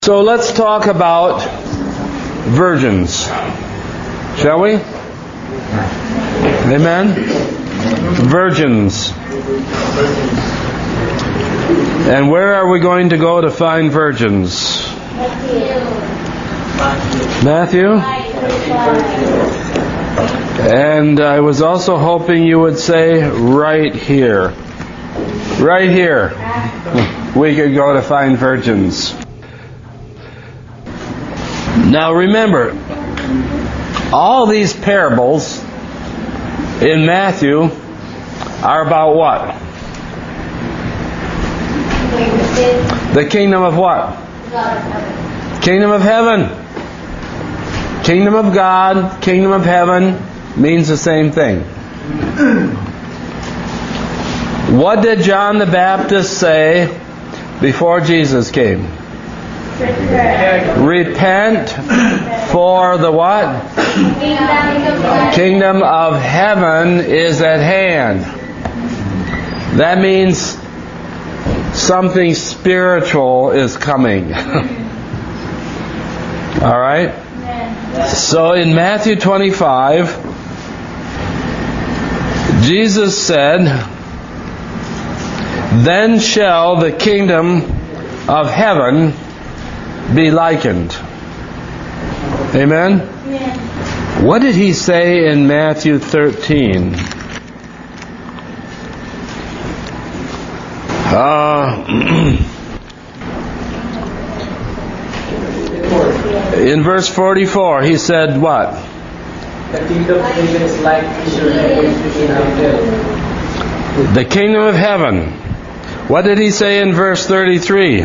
So let's talk about virgins, shall we? Amen? Virgins. And where are we going to go to find virgins? Matthew? And I was also hoping you would say right here. Right here. We could go to find virgins. Now remember, all these parables in Matthew are about what? The kingdom of what? Kingdom of heaven. Kingdom of God, kingdom of heaven means the same thing. What did John the Baptist say before Jesus came? Repent, for the what? Kingdom of heaven is at hand. That means something spiritual is coming. Alright? So in Matthew 25, Jesus said, "Then shall the kingdom of heaven be likened." Amen? Yeah. What did he say in Matthew 13? In verse 44, he said what? The kingdom of heaven is like the kingdom of heaven. What did he say in verse 33?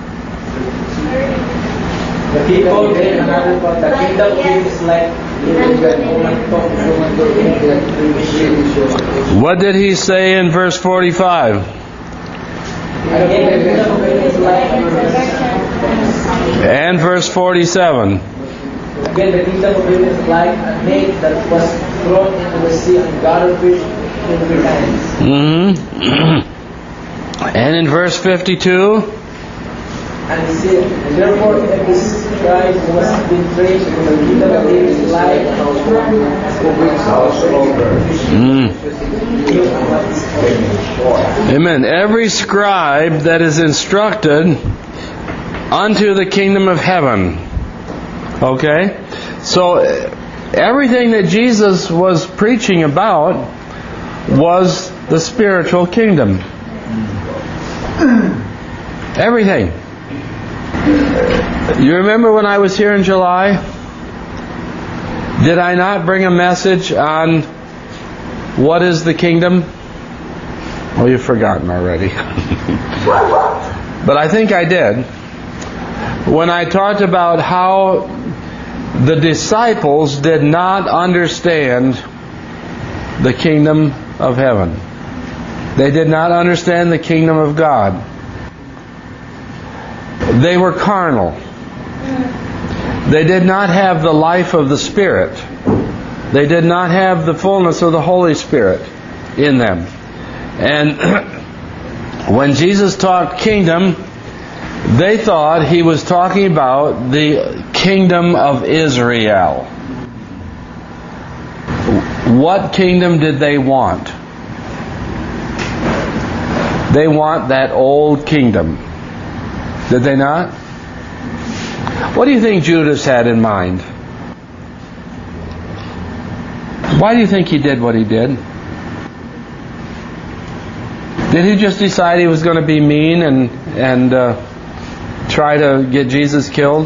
The people in another part, the kingdom of heaven is like what did he say in verse 45? And verse 47. Again, the kingdom of heaven is like a net that was thrown into the sea and gathered fish into the hands. And in verse 52. And he said, and therefore every scribe who was been trained in the kingdom of heaven is like Amen. Every scribe that is instructed unto the kingdom of heaven. Okay? So everything that Jesus was preaching about was the spiritual kingdom. Everything. You remember when I was here in July? Did I not bring a message on what is the kingdom? Oh, you've forgotten already. But I think I did. When I talked about how the disciples did not understand the kingdom of heaven. They did not understand the kingdom of God. They were carnal. They did not have the life of the Spirit. They did not have the fullness of the Holy Spirit in them. And when Jesus talked kingdom, they thought he was talking about the kingdom of Israel. What kingdom did they want? They want that old kingdom. Did they not? What do you think Judas had in mind? Why do you think he did what he did? Did he just decide he was going to be mean and try to get Jesus killed?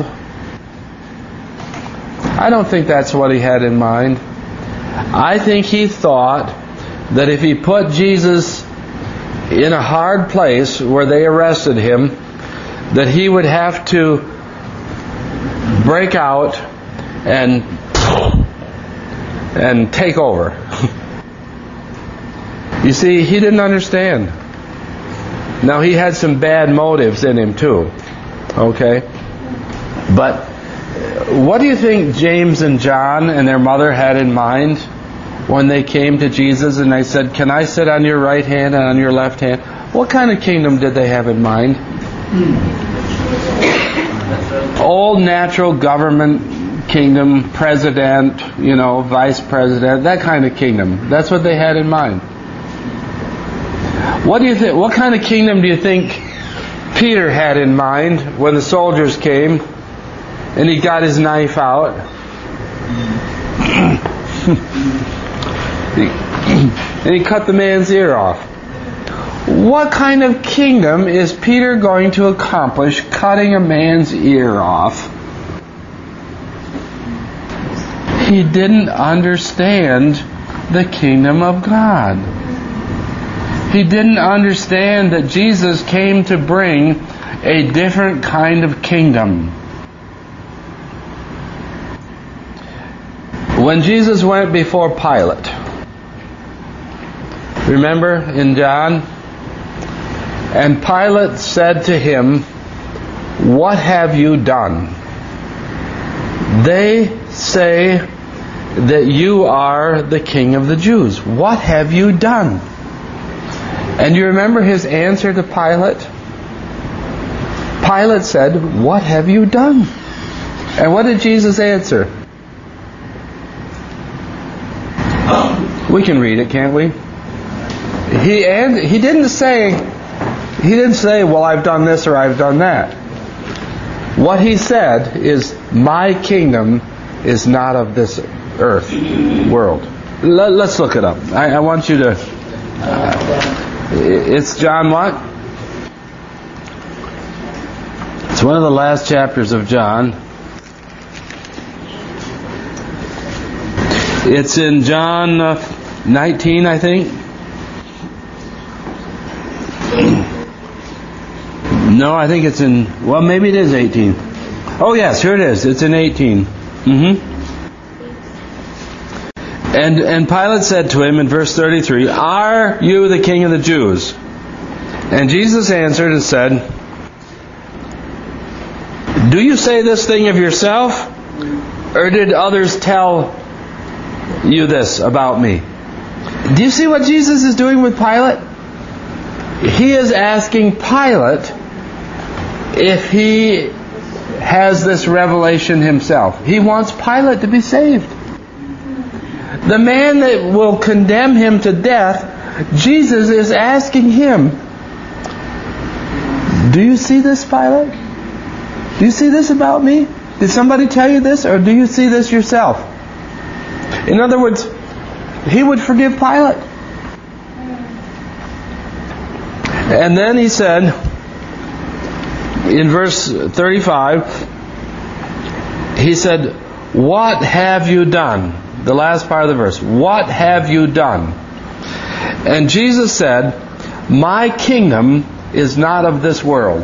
I don't think that's what he had in mind. I think he thought that if he put Jesus in a hard place where they arrested him, that he would have to break out and take over. You see, he didn't understand. Now, he had some bad motives in him too. Okay? But what do you think James and John and their mother had in mind when they came to Jesus and they said, "Can I sit on your right hand and on your left hand?" What kind of kingdom did they have in mind? old natural government kingdom, president, vice president, that kind of kingdom. That's what they had in mind. What do you think? What kind of kingdom do you think Peter had in mind when the soldiers came and he got his knife out? And he cut the man's ear off. What kind of kingdom is Peter going to accomplish cutting a man's ear off? He didn't understand the kingdom of God. He didn't understand that Jesus came to bring a different kind of kingdom. When Jesus went before Pilate, remember in John? And Pilate said to him, "What have you done? They say that you are the King of the Jews. What have you done?" And you remember his answer to Pilate? Pilate said, "What have you done?" And what did Jesus answer? We can read it, can't we? He didn't say, "Well, I've done this or I've done that." What he said is, "My kingdom is not of this earth, world." Let's look it up. I want you to... it's John what? It's one of the last chapters of John. It's in John 19, I think. No, I think it's in... Well, maybe it is 18. Oh, yes, here it is. It's in 18. And Pilate said to him in verse 33, "Are you the King of the Jews?" And Jesus answered and said, "Do you say this thing of yourself, or did others tell you this about me?" Do you see what Jesus is doing with Pilate? He is asking Pilate if he has this revelation himself. He wants Pilate to be saved. The man that will condemn him to death, Jesus is asking him, "Do you see this, Pilate? Do you see this about me? Did somebody tell you this, or do you see this yourself?" In other words, he would forgive Pilate. And then he said, in verse 35, he said, "What have you done?" The last part of the verse. "What have you done?" And Jesus said, "My kingdom is not of this world.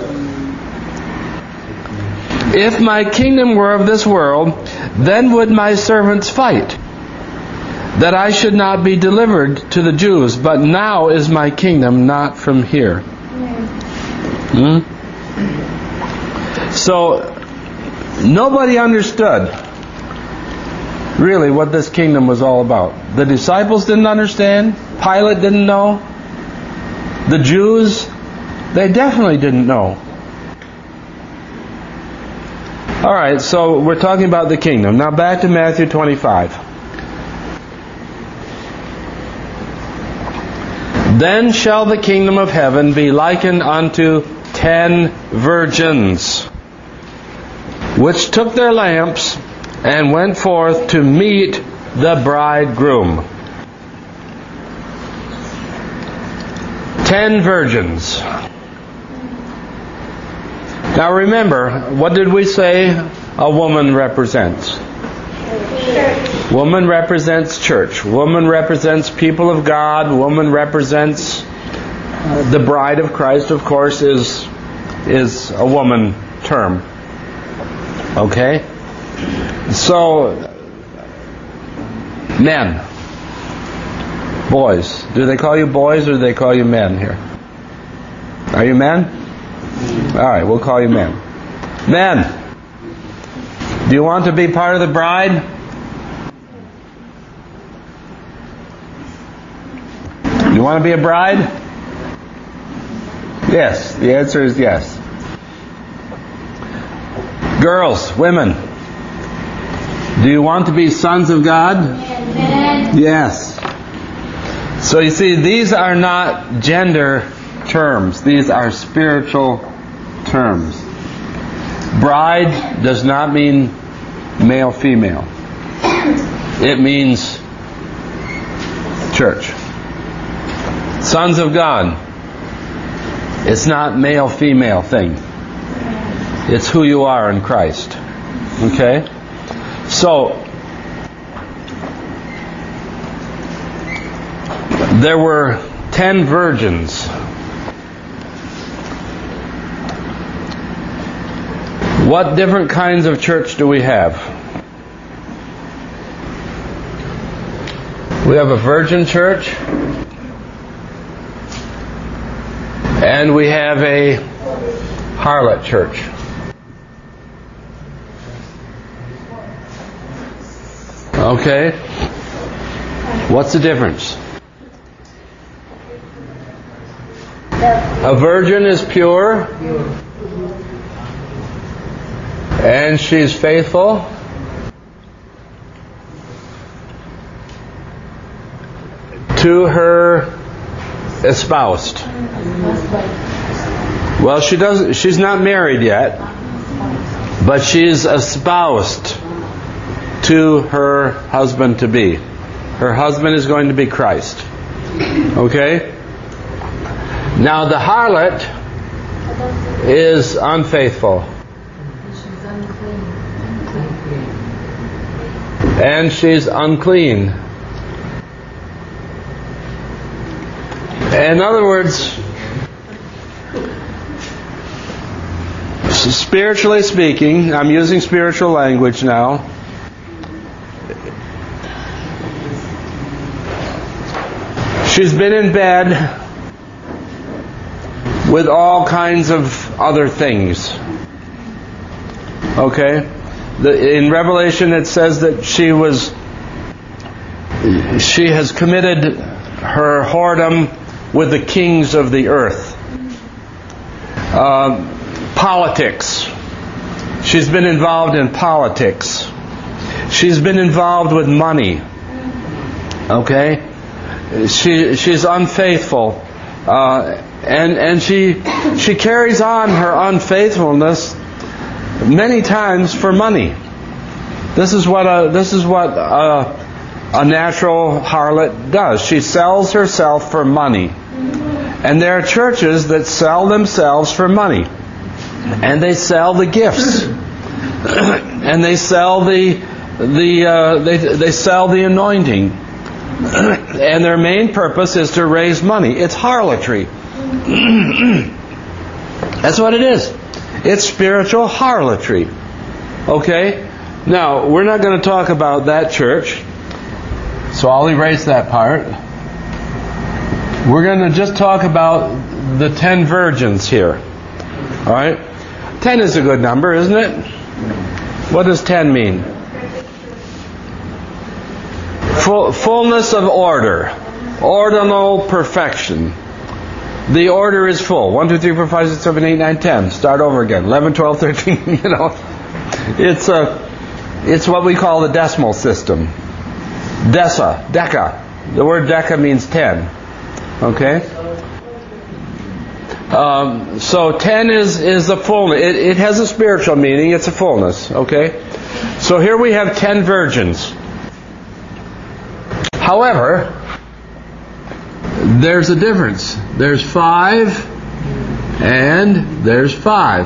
If my kingdom were of this world, then would my servants fight, that I should not be delivered to the Jews. But now is my kingdom not from here." So, nobody understood really what this kingdom was all about. The disciples didn't understand. Pilate didn't know. The Jews, they definitely didn't know. Alright, so we're talking about the kingdom. Now back to Matthew 25. "Then shall the kingdom of heaven be likened unto 10 virgins, which took their lamps and went forth to meet the bridegroom." 10 virgins. Now remember, what did we say a woman represents? Church. Woman represents church. Woman represents people of God. Woman represents the bride of Christ, of course, is a woman term. Okay? So, men. Boys. Do they call you boys or do they call you men here? Are you men? Alright, we'll call you men. Men! Do you want to be part of the bride? You want to be a bride? Yes. The answer is yes. Girls, women, do you want to be sons of God? Yes. So you see, these are not gender terms. These are spiritual terms. Bride does not mean male, female. It means church. Sons of God. It's not male, female thing. It's who you are in Christ. Okay? So, there were 10 virgins. What different kinds of church do we have? We have a virgin church, and we have a harlot church. Okay? What's the difference? A virgin is pure, and she's faithful. To her espoused. Well, she's not married yet, but she's espoused to her husband to be. Her husband is going to be Christ. Okay? Now the harlot is unfaithful. And she's unclean. In other words, spiritually speaking, I'm using spiritual language now. She's been in bed with all kinds of other things. Okay? In Revelation it says that she has committed her whoredom with the kings of the earth. Politics. She's been involved in politics. She's been involved with money. Okay? She's unfaithful. And she carries on her unfaithfulness many times for money. This is what a natural harlot does. She sells herself for money. And there are churches that sell themselves for money. And they sell the gifts. And they sell they sell the anointing. And their main purpose is to raise money. It's harlotry. That's what it is. It's spiritual harlotry. Okay? Now, we're not going to talk about that church, so I'll erase that part. We're going to just talk about the 10 virgins here. Alright? 10 is a good number, isn't it? What does 10 mean? Fullness of order. Ordinal perfection. The order is full. 1, 2, 3, 4, 5, 6, 7, 8, 9, 10. Start over again. 11, 12, 13, you know. It's what we call the decimal system. Deca. The word deca means 10. Okay? So 10 is the fullness. It has a spiritual meaning. It's a fullness. Okay? So here we have 10 virgins. However, there's a difference. There's 5 and there's 5.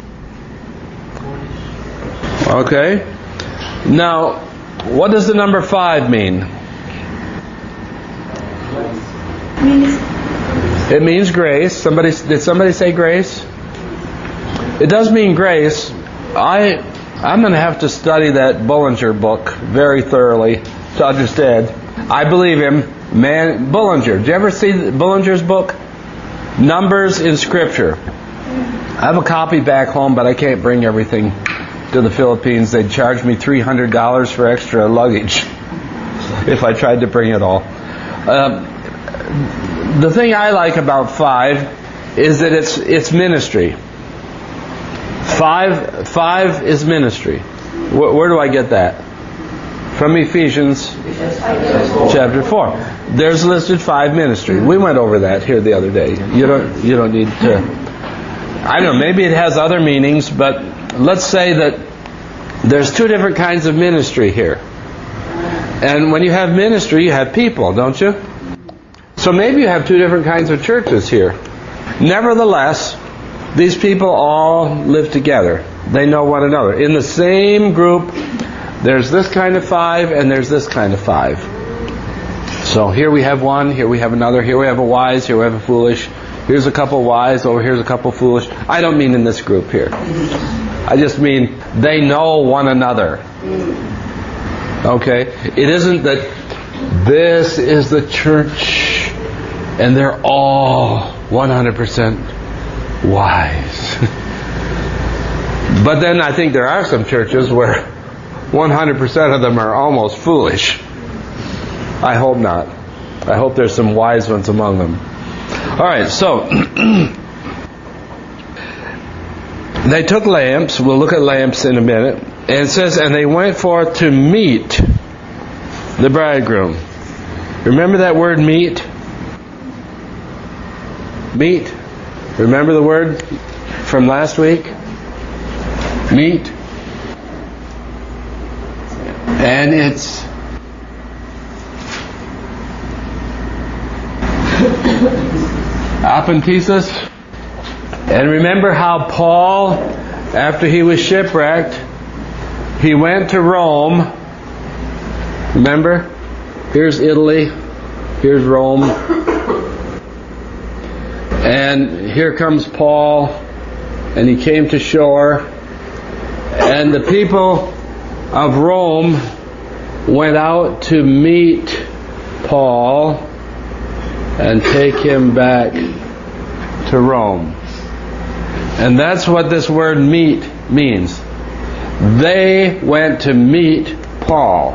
Okay? Now, what does the number 5 mean? It means grace. Did somebody say grace? It does mean grace. I'm going to have to study that Bullinger book very thoroughly to understand. I believe him. Bullinger. Did you ever see Bullinger's book? Numbers in Scripture. I have a copy back home, but I can't bring everything to the Philippines. They'd charge me $300 for extra luggage if I tried to bring it all. The thing I like about 5 is that it's ministry. Five is ministry. Where do I get that? From Ephesians chapter 4. There's listed 5 ministry. We went over that here the other day. You don't need to. I don't know. Maybe it has other meanings, but let's say that there's 2 different kinds of ministry here. And when you have ministry, you have people, don't you? So maybe you have 2 different kinds of churches here. Nevertheless, these people all live together. They know one another. In the same group, there's this kind of 5 and there's this kind of 5. So here we have one, here we have another, here we have a wise, here we have a foolish, here's a couple wise, over here's a couple foolish. I don't mean in this group here. I just mean they know one another. Okay? It isn't that this is the church and they're all 100% wise. But then I think there are some churches where 100% of them are almost foolish. I hope not. I hope there's some wise ones among them. Alright, so they took lamps. We'll look at lamps in a minute. And it says, and they went forth to meet the bridegroom. Remember that word meet? Meet. Remember the word from last week? Meet. And it's apenthesis. And remember how Paul, after he was shipwrecked, he went to Rome. Remember? Here's Italy. Here's Rome. And here comes Paul. And he came to shore. And the people of Rome went out to meet Paul and take him back to Rome. And that's what this word meet means. They went to meet Paul.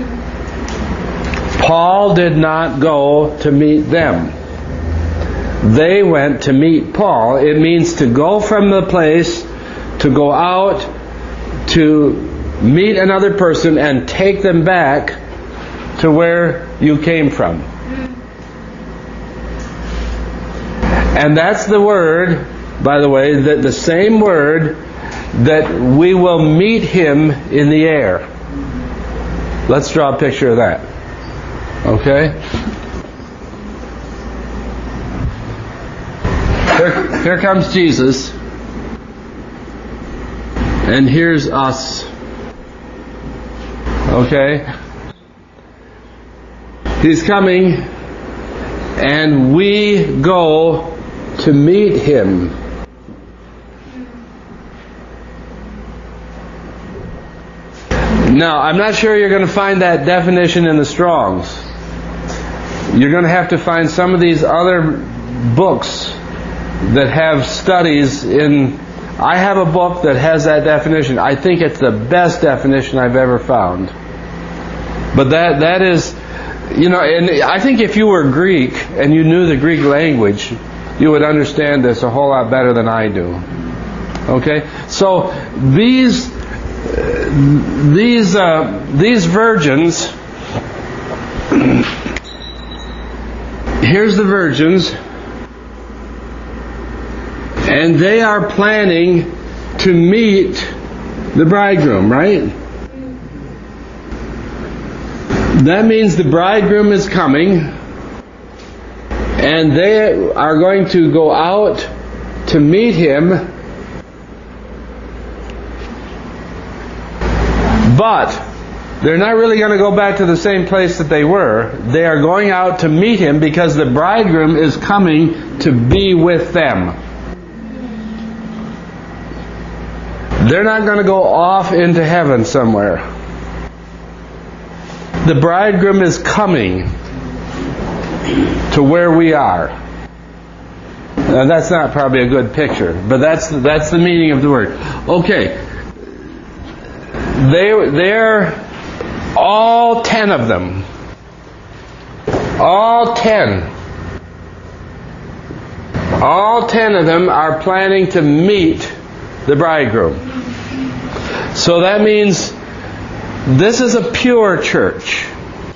Paul did not go to meet them. They went to meet Paul. It means to go from the place, to go out, to meet another person and take them back to where you came from. And that's the word, by the way, that the same word that we will meet him in the air. Let's draw a picture of that. Okay? Here comes Jesus. And here's us. Okay? He's coming, and we go to meet him. Now, I'm not sure you're going to find that definition in the Strong's. You're going to have to find some of these other books that have studies in. I have a book that has that definition. I think it's the best definition I've ever found. But that is, and I think if you were Greek and you knew the Greek language, you would understand this a whole lot better than I do. Okay? So these virgins, here's the virgins, and they are planning to meet the bridegroom, right? That means the bridegroom is coming, and they are going to go out to meet him. But they're not really going to go back to the same place that they were. They are going out to meet him because the bridegroom is coming to be with them. They're not going to go off into heaven somewhere. The bridegroom is coming to where we are. Now that's not probably a good picture, but that's the meaning of the word. Okay. They're all 10 of them. All 10. All 10 of them are planning to meet the bridegroom. So that means this is a pure church.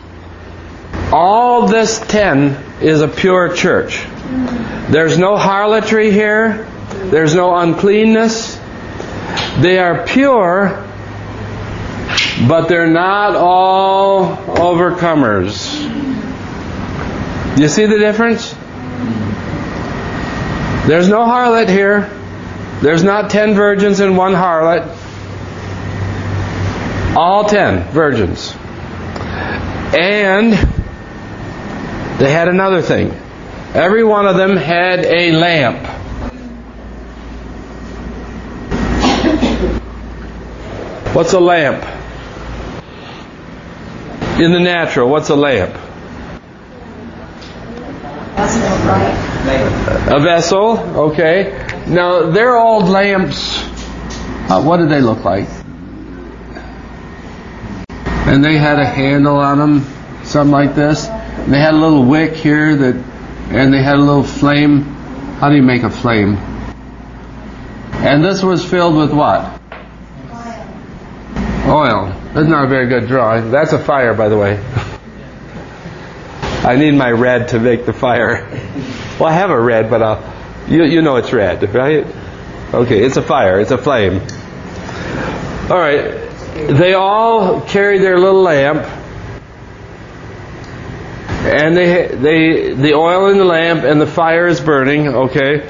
All this 10 is a pure church. There's no harlotry here. There's no uncleanness. They are pure, but they're not all overcomers. Do you see the difference? There's no harlot here. There's not 10 virgins and 1 harlot. All 10 virgins. And they had another thing. Every one of them had a lamp. What's a lamp? In the natural, what's a lamp? A vessel, okay. Now, their old lamps, what did they look like? And they had a handle on them, something like this. And they had a little wick here, and they had a little flame. How do you make a flame? And this was filled with what? Oil. That's not a very good drawing. That's a fire, by the way. I need my red to make the fire. Well, I have a red, but you know it's red, right? Okay, it's a fire. It's a flame. All right. They all carry their little lamp, and the oil in the lamp, and the fire is burning. Okay.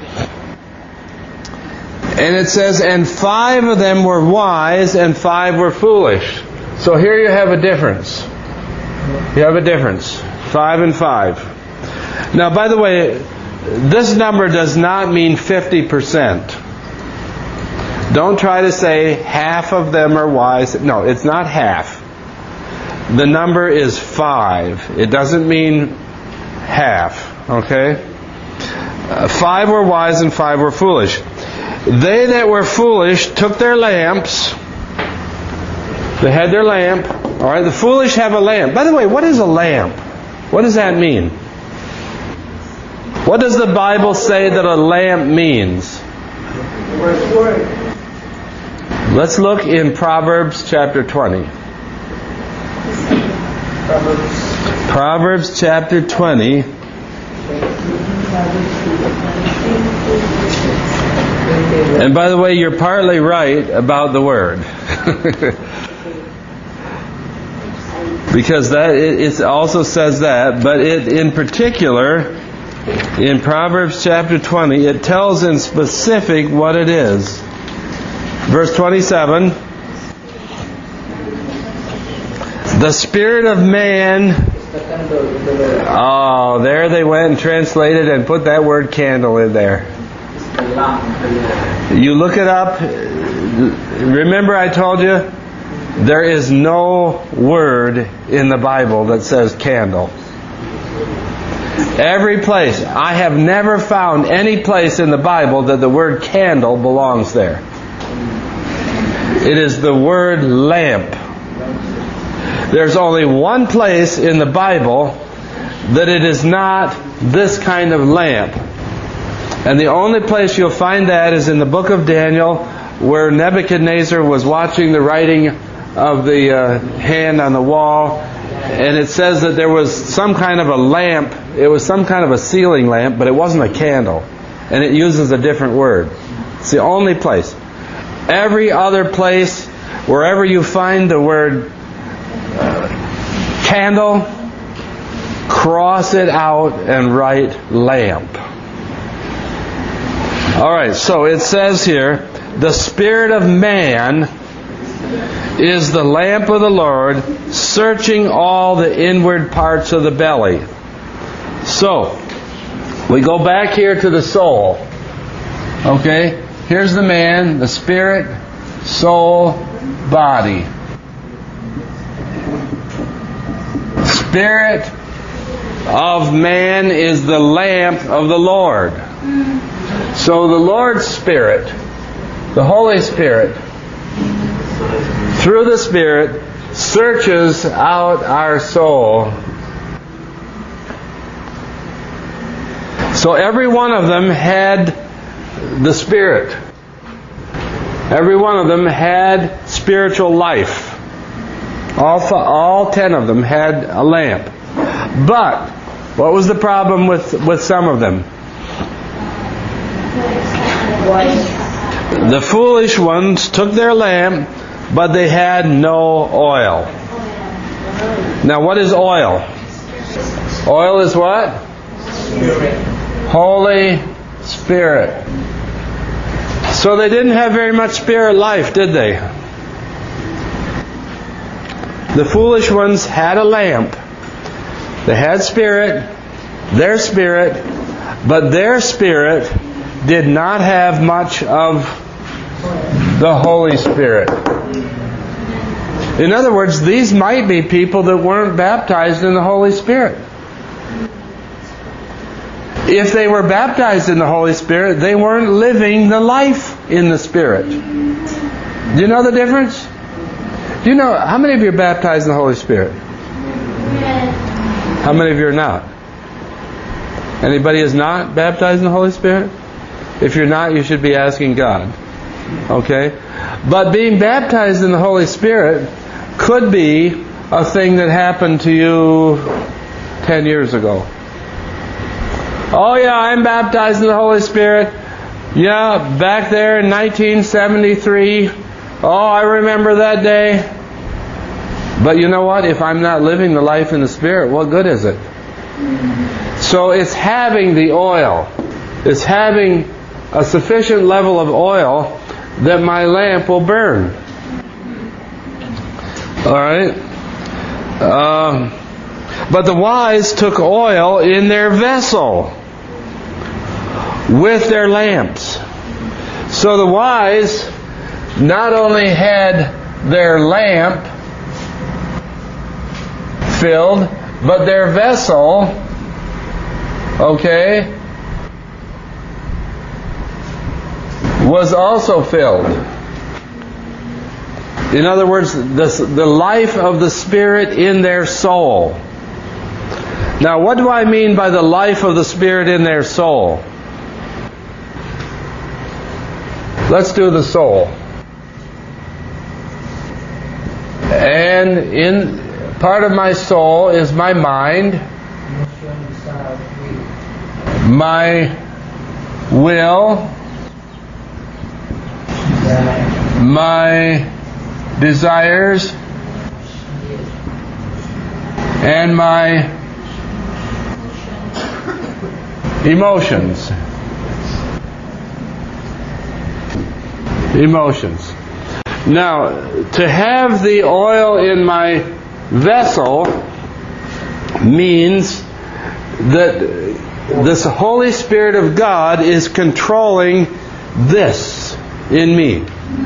And it says, and 5 of them were wise, and 5 were foolish. So here you have a difference. You have a difference. 5 and 5. Now, by the way, this number does not mean 50%. Don't try to say half of them are wise. No, it's not half. The number is 5. It doesn't mean half. Okay? 5 were wise and 5 were foolish. They that were foolish took their lamps. They had their lamp. All right, the foolish have a lamp. By the way, what is a lamp? What does that mean? What does the Bible say that a lamp means? Let's look in Proverbs chapter 20. Proverbs chapter 20. And by the way, you're partly right about the word. Because it also says that, but it in particular, in Proverbs chapter 20, it tells in specific what it is. Verse 27, the spirit of man, oh, there they went and translated and put that word candle in there. You look it up. Remember I told you, there is no word in the Bible that says candle. Every place. I have never found any place in the Bible that the word candle belongs there. It is the word lamp. There's only one place in the Bible that it is not this kind of lamp. And the only place you'll find that is in the book of Daniel, where Nebuchadnezzar was watching the writing of the hand on the wall. And it says that there was some kind of a lamp. It was some kind of a ceiling lamp, but it wasn't a candle. And it uses a different word. It's the only place. Every other place, wherever you find the word candle, cross it out and write lamp. Alright, so it says here, the spirit of man is the lamp of the Lord, searching all the inward parts of the belly. So, we go back here to the soul. Okay? Here's the man, the spirit, soul, body. Spirit of man is the lamp of the Lord. So the Lord's Spirit, the Holy Spirit, through the Spirit, searches out our soul. So every one of them had the Spirit. Every one of them had spiritual life. All 10 of them had a lamp. But what was the problem with some of them? The foolish ones took their lamp, but they had no oil. Now, what is oil? Oil is what? Spirit. Holy Spirit. So they didn't have very much spirit life, did they? The foolish ones had a lamp. They had spirit, but their spirit did not have much of the Holy Spirit. In other words, these might be people that weren't baptized in the Holy Spirit. If they were baptized in the Holy Spirit, they weren't living the life in the Spirit. Do you know the difference? Do you know, how many of you are baptized in the Holy Spirit? How many of you are not? Anybody is not baptized in the Holy Spirit? If you're not, you should be asking God. Okay? But being baptized in the Holy Spirit could be a thing that happened to you 10 years ago. Oh yeah, I'm baptized in the Holy Spirit. Yeah, back there in 1973. Oh, I remember that day. But you know what? If I'm not living the life in the Spirit, what good is it? So it's having the oil. It's having a sufficient level of oil that my lamp will burn. Alright? But the wise took oil in their vessel with their lamps. So the wise not only had their lamp filled, but their vessel, okay, was also filled. In other words, the life of the Spirit in their soul. Now, what do I mean by the life of the Spirit in their soul? Let's do the soul. And in part of my soul is my mind, my will, my desires, and my emotions. Now, to have the oil in my vessel means that this Holy Spirit of God is controlling this in me.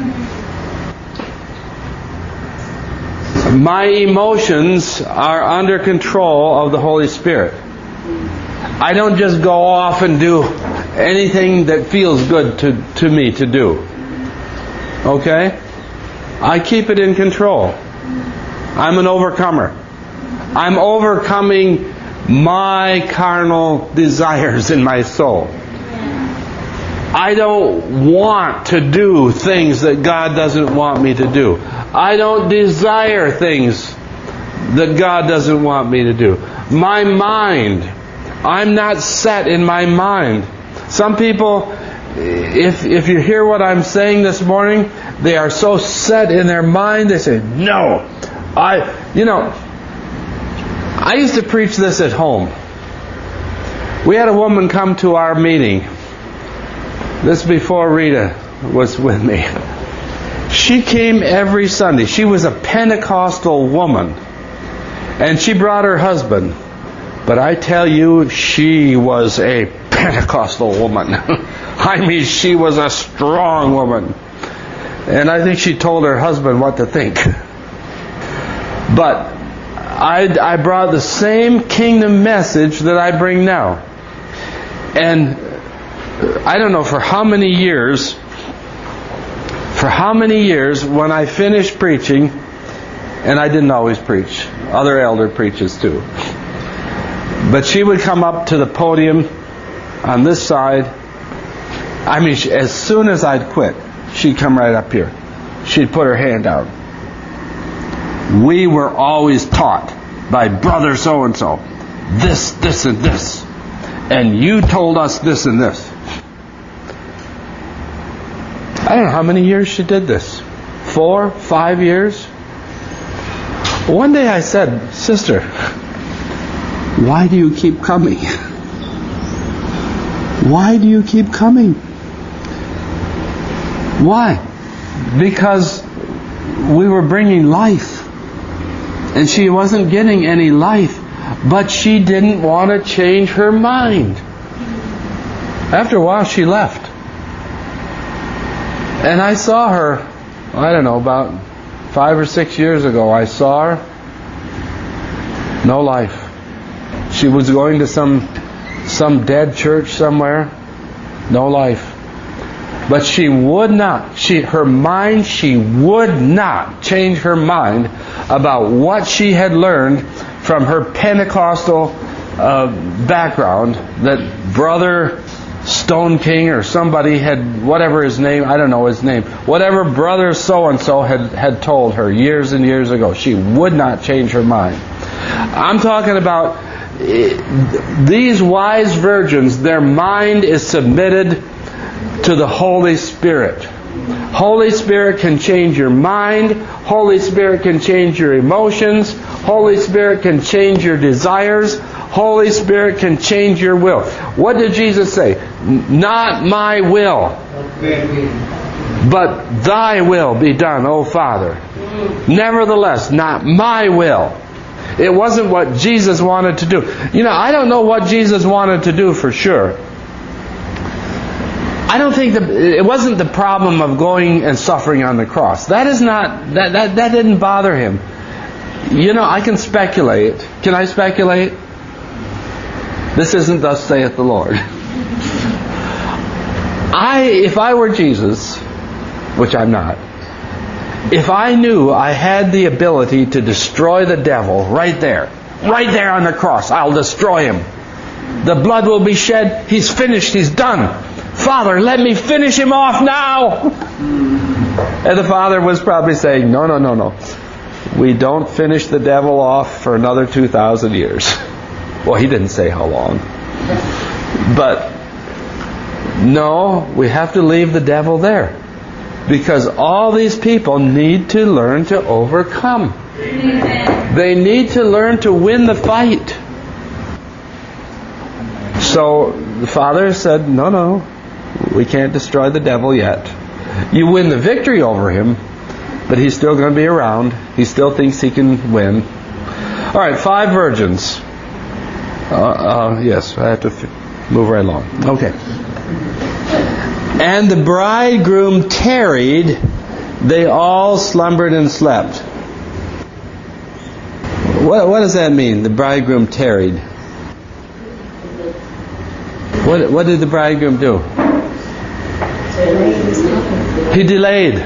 My emotions are under control of the Holy Spirit. I don't just go off and do anything that feels good to me to do. Okay? I keep it in control. I'm an overcomer. I'm overcoming my carnal desires in my soul. I don't want to do things that God doesn't want me to do. I don't desire things that God doesn't want me to do. My mind, I'm not set in my mind. Some people, if you hear what I'm saying this morning, they are so set in their mind, they say, no. I used to preach this at home. We had a woman come to our meeting. This before Rita was with me. She came every Sunday. She was a Pentecostal woman. And she brought her husband. But I tell you, she was a Pentecostal woman. I mean, she was a strong woman. And I think she told her husband what to think. But I brought the same kingdom message that I bring now. And I don't know for how many years when I finished preaching, and I didn't always preach, other elder preaches too, but she would come up to the podium on this side. I mean, as soon as I'd quit, she'd come right up here. She'd put her hand out. We were always taught by brother so-and-so, this, this, and this. And you told us this and this. I don't know how many years she did this. 4, 5 years? One day I said, "Sister, why do you keep coming? Why do you keep coming?" Why? Because we were bringing life. And she wasn't getting any life. But she didn't want to change her mind. After a while she left. And I saw her, I don't know, about 5 or 6 years ago. I saw her. No life. She was going to some dead church somewhere. No life. But she would not. She would not change her mind about what she had learned from her Pentecostal background, that Brother Stone King or somebody had, whatever his name, I don't know his name, whatever Brother so-and-so had told her years and years ago. She would not change her mind. I'm talking about these wise virgins. Their mind is submitted to the Holy Spirit. Holy Spirit can change your mind. Holy Spirit can change your emotions. Holy Spirit can change your desires. Holy Spirit can change your will. What did Jesus say? Not my will, but thy will be done, O Father. Nevertheless, not my will. It wasn't what Jesus wanted to do. I don't know what Jesus wanted to do for sure. I don't think it wasn't the problem of going and suffering on the cross. That is not, that didn't bother him. I can speculate. Can I speculate? This isn't thus saith the Lord. If I were Jesus, which I'm not, if I knew I had the ability to destroy the devil right there on the cross, I'll destroy him. The blood will be shed. He's finished. He's done. Father, let me finish him off now. And the Father was probably saying, no. We don't finish the devil off for another 2,000 years. Well, he didn't say how long. But no, we have to leave the devil there. Because all these people need to learn to overcome. Amen. They need to learn to win the fight. So the Father said, no, we can't destroy the devil yet. You win the victory over him, but he's still going to be around. He still thinks he can win. All right, 5 virgins. Yes, I have to move right along. Okay. And the bridegroom tarried, they all slumbered and slept. What does that mean, the bridegroom tarried? What did the bridegroom do? He delayed.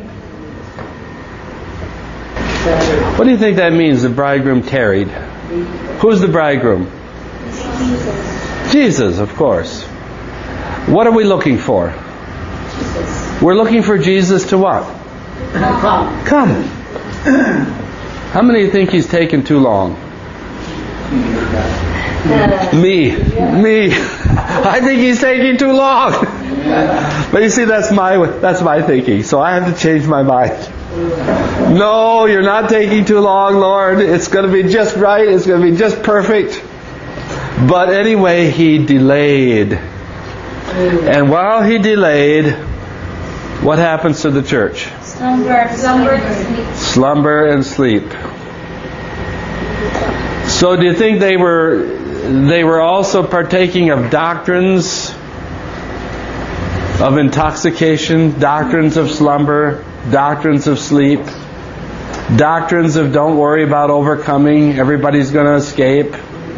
What do you think that means, the bridegroom tarried? Who's the bridegroom? Jesus, of course. What are we looking for? We're looking for Jesus to what? Come. How many think he's taken too long? Me. I think he's taking too long. But you see, that's my thinking. So I have to change my mind. No, you're not taking too long, Lord. It's going to be just right. It's going to be just perfect. But anyway, he delayed. And while he delayed, what happens to the church? Slumber and sleep. So do you think they were also partaking of doctrines of intoxication, doctrines of slumber, doctrines of sleep, doctrines of don't worry about overcoming, everybody's going to escape?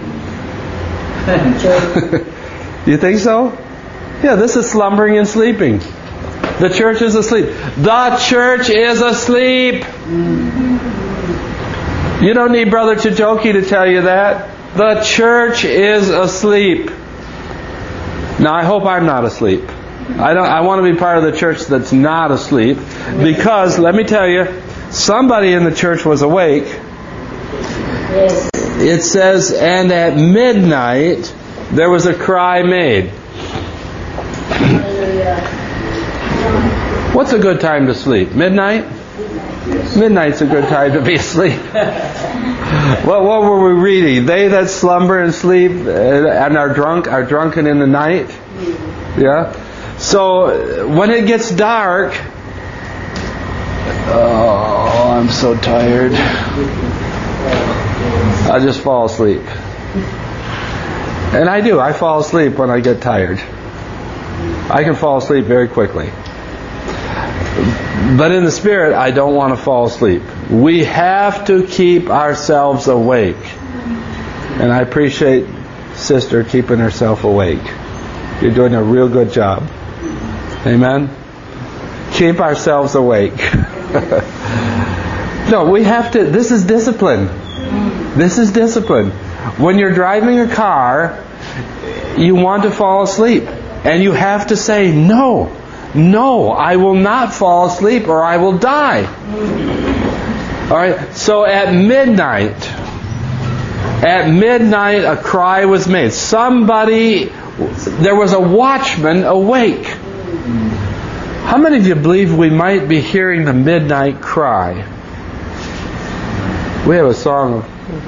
Do you think so? Yeah, this is slumbering and sleeping. The church is asleep. The church is asleep. You don't need Brother Chijoki to tell you that. The church is asleep. Now, I hope I'm not asleep. I want to be part of the church that's not asleep. Because, let me tell you, somebody in the church was awake. Yes. It says, and at midnight there was a cry made. What's a good time to sleep? Midnight? Midnight's a good time to be asleep. Well, what were we reading? They that slumber and sleep and are drunken in the night. Yeah? So, when it gets dark, oh, I'm so tired. I just fall asleep. And I do. I fall asleep when I get tired. I can fall asleep very quickly. But in the Spirit, I don't want to fall asleep. We have to keep ourselves awake. And I appreciate Sister keeping herself awake. You're doing a real good job. Amen? Keep ourselves awake. No, we have to. This is discipline. This is discipline. When you're driving a car, you want to fall asleep. And you have to say, no, I will not fall asleep or I will die. Alright, so at midnight a cry was made. There was a watchman awake. How many of you believe we might be hearing the midnight cry? We have a song,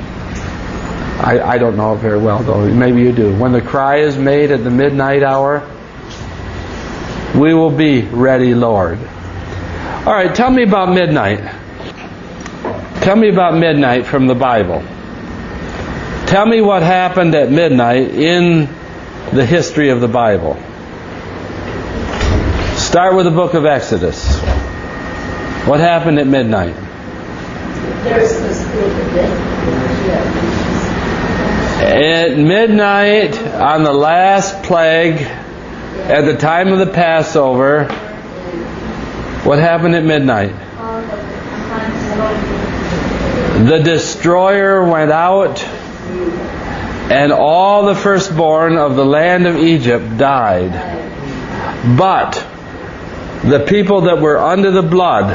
I don't know it very well though, maybe you do. When the cry is made at the midnight hour, we will be ready, Lord. Alright, tell me about midnight. Tell me about midnight from the Bible. Tell me what happened at midnight in the history of the Bible. Start with the book of Exodus. What happened at midnight? At midnight, on the last plague, at the time of the Passover, what happened at midnight? The destroyer went out, and all the firstborn of the land of Egypt died. But the people that were under the blood,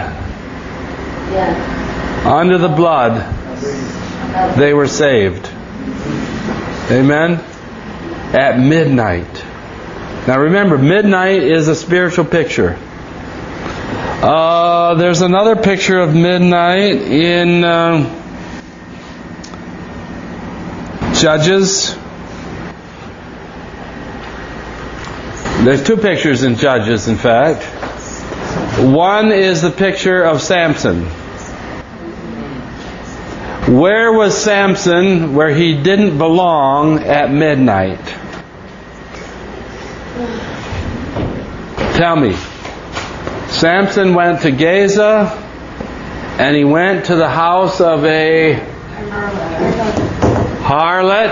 they were saved. Amen? At midnight. Now remember, midnight is a spiritual picture. There's another picture of midnight in Judges. There's two pictures in Judges, in fact. One is the picture of Samson. Where was Samson where he didn't belong at midnight? Tell me. Samson went to Gaza, and he went to the house of a harlot,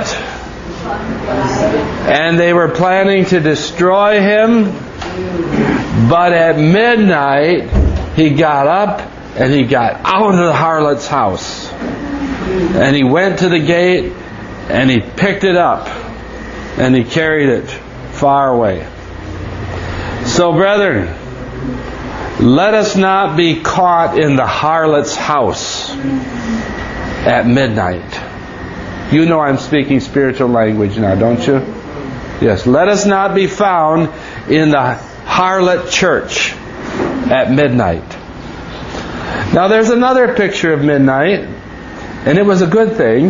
and they were planning to destroy him, but at midnight he got up and he got out of the harlot's house, and he went to the gate and he picked it up and he carried it far away. So brethren, let us not be caught in the harlot's house at midnight. You know I'm speaking spiritual language now, don't you? Yes, let us not be found in the harlot church at midnight. Now there's another picture of midnight, and it was a good thing.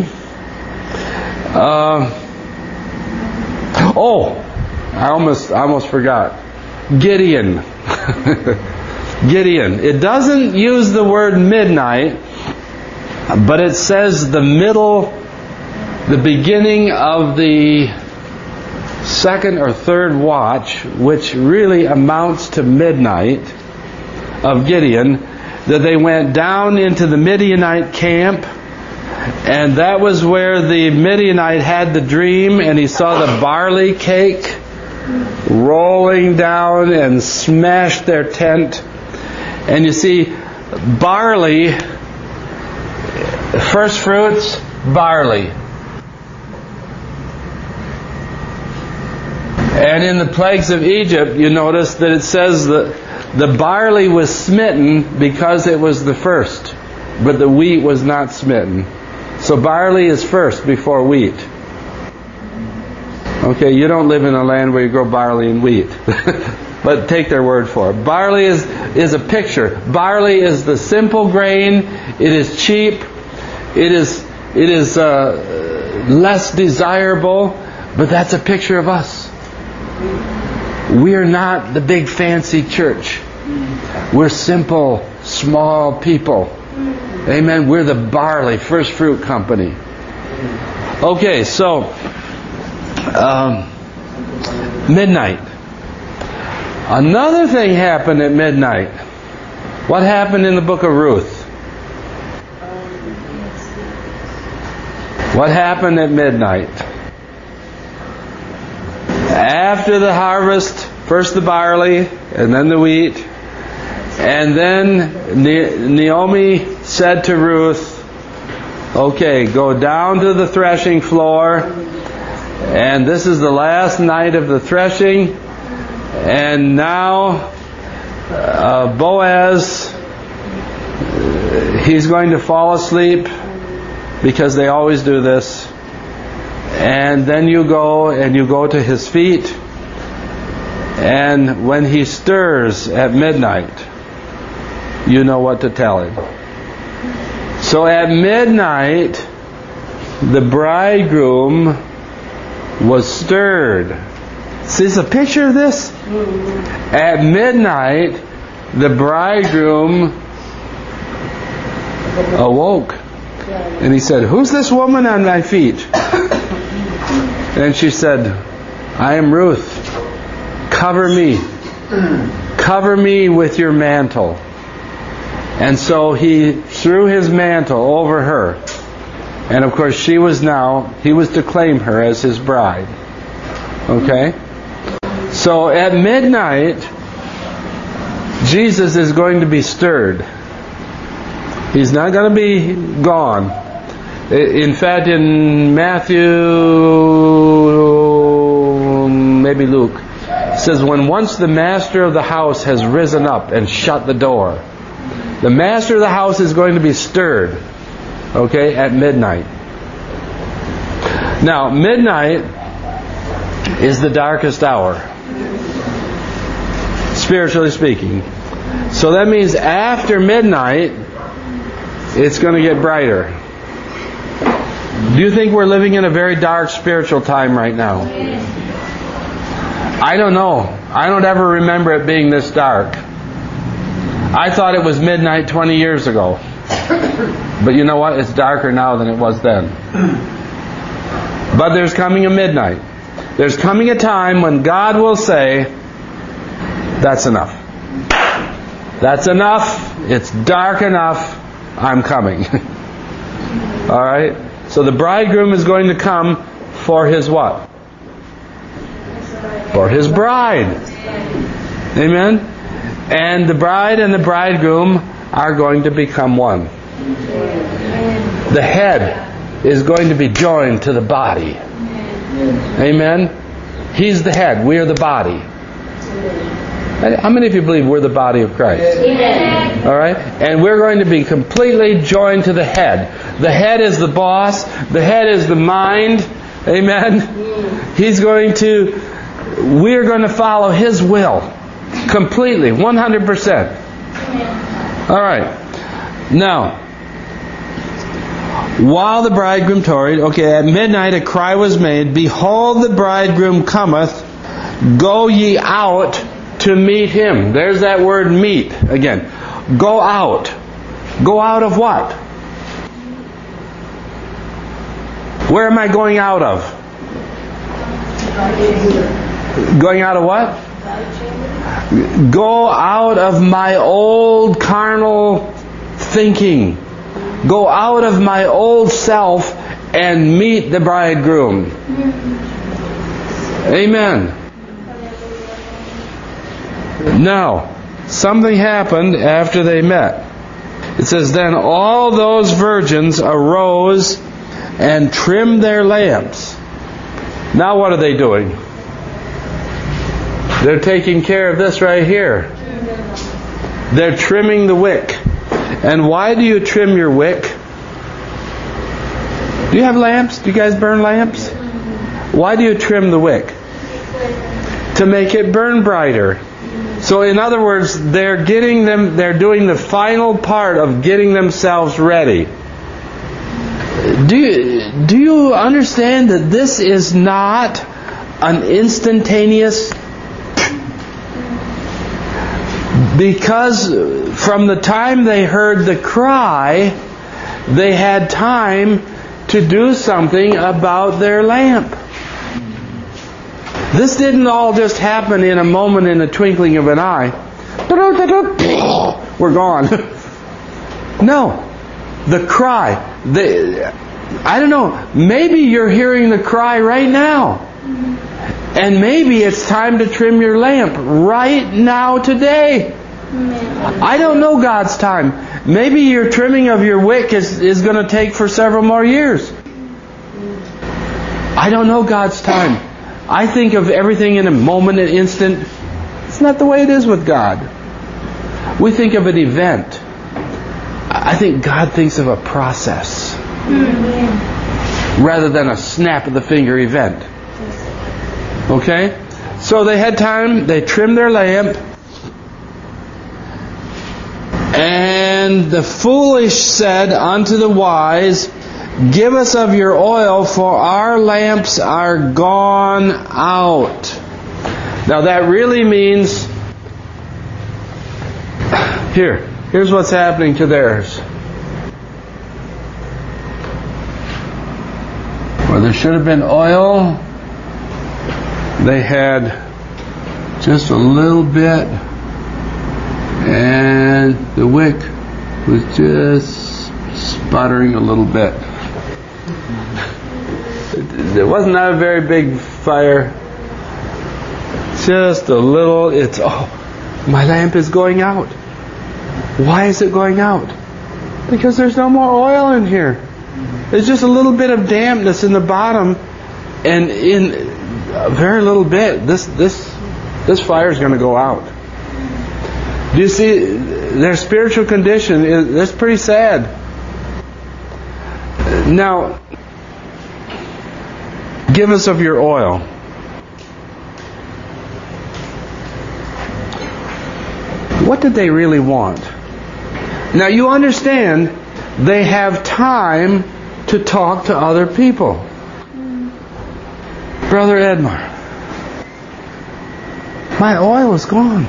I almost forgot. Gideon. Gideon. It doesn't use the word midnight, but it says the beginning of the second or third watch, which really amounts to midnight of Gideon, that they went down into the Midianite camp, and that was where the Midianite had the dream, and he saw the barley cake rolling down and smashed their tent. And you see, barley, first fruits, barley. And in the plagues of Egypt, you notice that it says that the barley was smitten because it was the first, but the wheat was not smitten. So barley is first before wheat. Okay, you don't live in a land where you grow barley and wheat. But take their word for it. Barley is a picture. Barley is the simple grain. It is cheap. It is less desirable. But that's a picture of us. We are not the big fancy church. We're simple, small people. Amen. We're the barley, first fruit company. Okay, so midnight. Another thing happened at midnight. What happened in the book of Ruth? What happened at midnight? After the harvest, first the barley, and then the wheat. And then Naomi said to Ruth, okay, go down to the threshing floor. And this is the last night of the threshing. And now Boaz, he's going to fall asleep, because they always do this. And then you go to his feet, and when he stirs at midnight, you know what to tell him. So at midnight, the bridegroom was stirred. See, it's a picture of this? At midnight, the bridegroom awoke. And he said, who's this woman on my feet? And she said, I am Ruth. Cover me. Cover me with your mantle. And so he threw his mantle over her. And of course he was to claim her as his bride. Okay? So at midnight, Jesus is going to be stirred. He's not going to be gone. In fact, in Matthew, maybe Luke, it says, when once the master of the house has risen up and shut the door, the master of the house is going to be stirred, okay, at midnight. Now, midnight is the darkest hour, spiritually speaking. So that means after midnight, it's going to get brighter. Do you think we're living in a very dark spiritual time right now? I don't know. I don't ever remember it being this dark. I thought it was midnight 20 years ago. But you know what? It's darker now than it was then. But there's coming a midnight. There's coming a time when God will say, that's enough. That's enough. It's dark enough. I'm coming. All right? So the bridegroom is going to come for his what? For his bride. Amen? And the bride and the bridegroom are going to become one. The head is going to be joined to the body. Amen? He's the head. We are the body. How many of you believe we're the body of Christ? Amen. All right? And we're going to be completely joined to the head. The head is the boss. The head is the mind. Amen? We're going to follow His will. Completely. 100%. All right. Now, while the bridegroom tarried, at midnight a cry was made, behold, the bridegroom cometh, go ye out to meet him. There's that word meet again. Go out. Go out of what? Where am I going out of? Going out of what? Go out of my old carnal thinking. Go out of my old self and meet the bridegroom. Amen. Now, something happened after they met. It says, then all those virgins arose and trimmed their lamps. Now what are they doing? They're taking care of this right here. They're trimming the wick. And why do you trim your wick? Do you have lamps? Do you guys burn lamps? Why do you trim the wick? To make it burn brighter. So in other words, they're doing the final part of getting themselves ready. Do you understand that this is not an instantaneous? Because from the time they heard the cry, they had time to do something about their lamp. This didn't all just happen in a moment, in a twinkling of an eye. We're gone. No. The cry. I don't know. Maybe you're hearing the cry right now. And maybe it's time to trim your lamp right now, today. I don't know God's time. Maybe your trimming of your wick is going to take for several more years. I don't know God's time. I think of everything in a moment, an instant. It's not the way it is with God. We think of an event. I think God thinks of a process rather than a snap of the finger event. Okay? So they had time, they trimmed their lamp, and the foolish said unto the wise, Give us of your oil, for our lamps are gone out. Now that really means, here's what's happening to theirs. Where there should have been oil, they had just a little bit, and the wick was just sputtering a little bit. It was not a very big fire. Just a little. My lamp is going out. Why is it going out? Because there's no more oil in here. There's just a little bit of dampness in the bottom, and in a very little bit, this fire is going to go out. Do you see their spiritual condition? That's pretty sad. Now, give us of your oil. What did they really want? Now you understand, they have time to talk to other people. Brother Edmar, my oil is gone.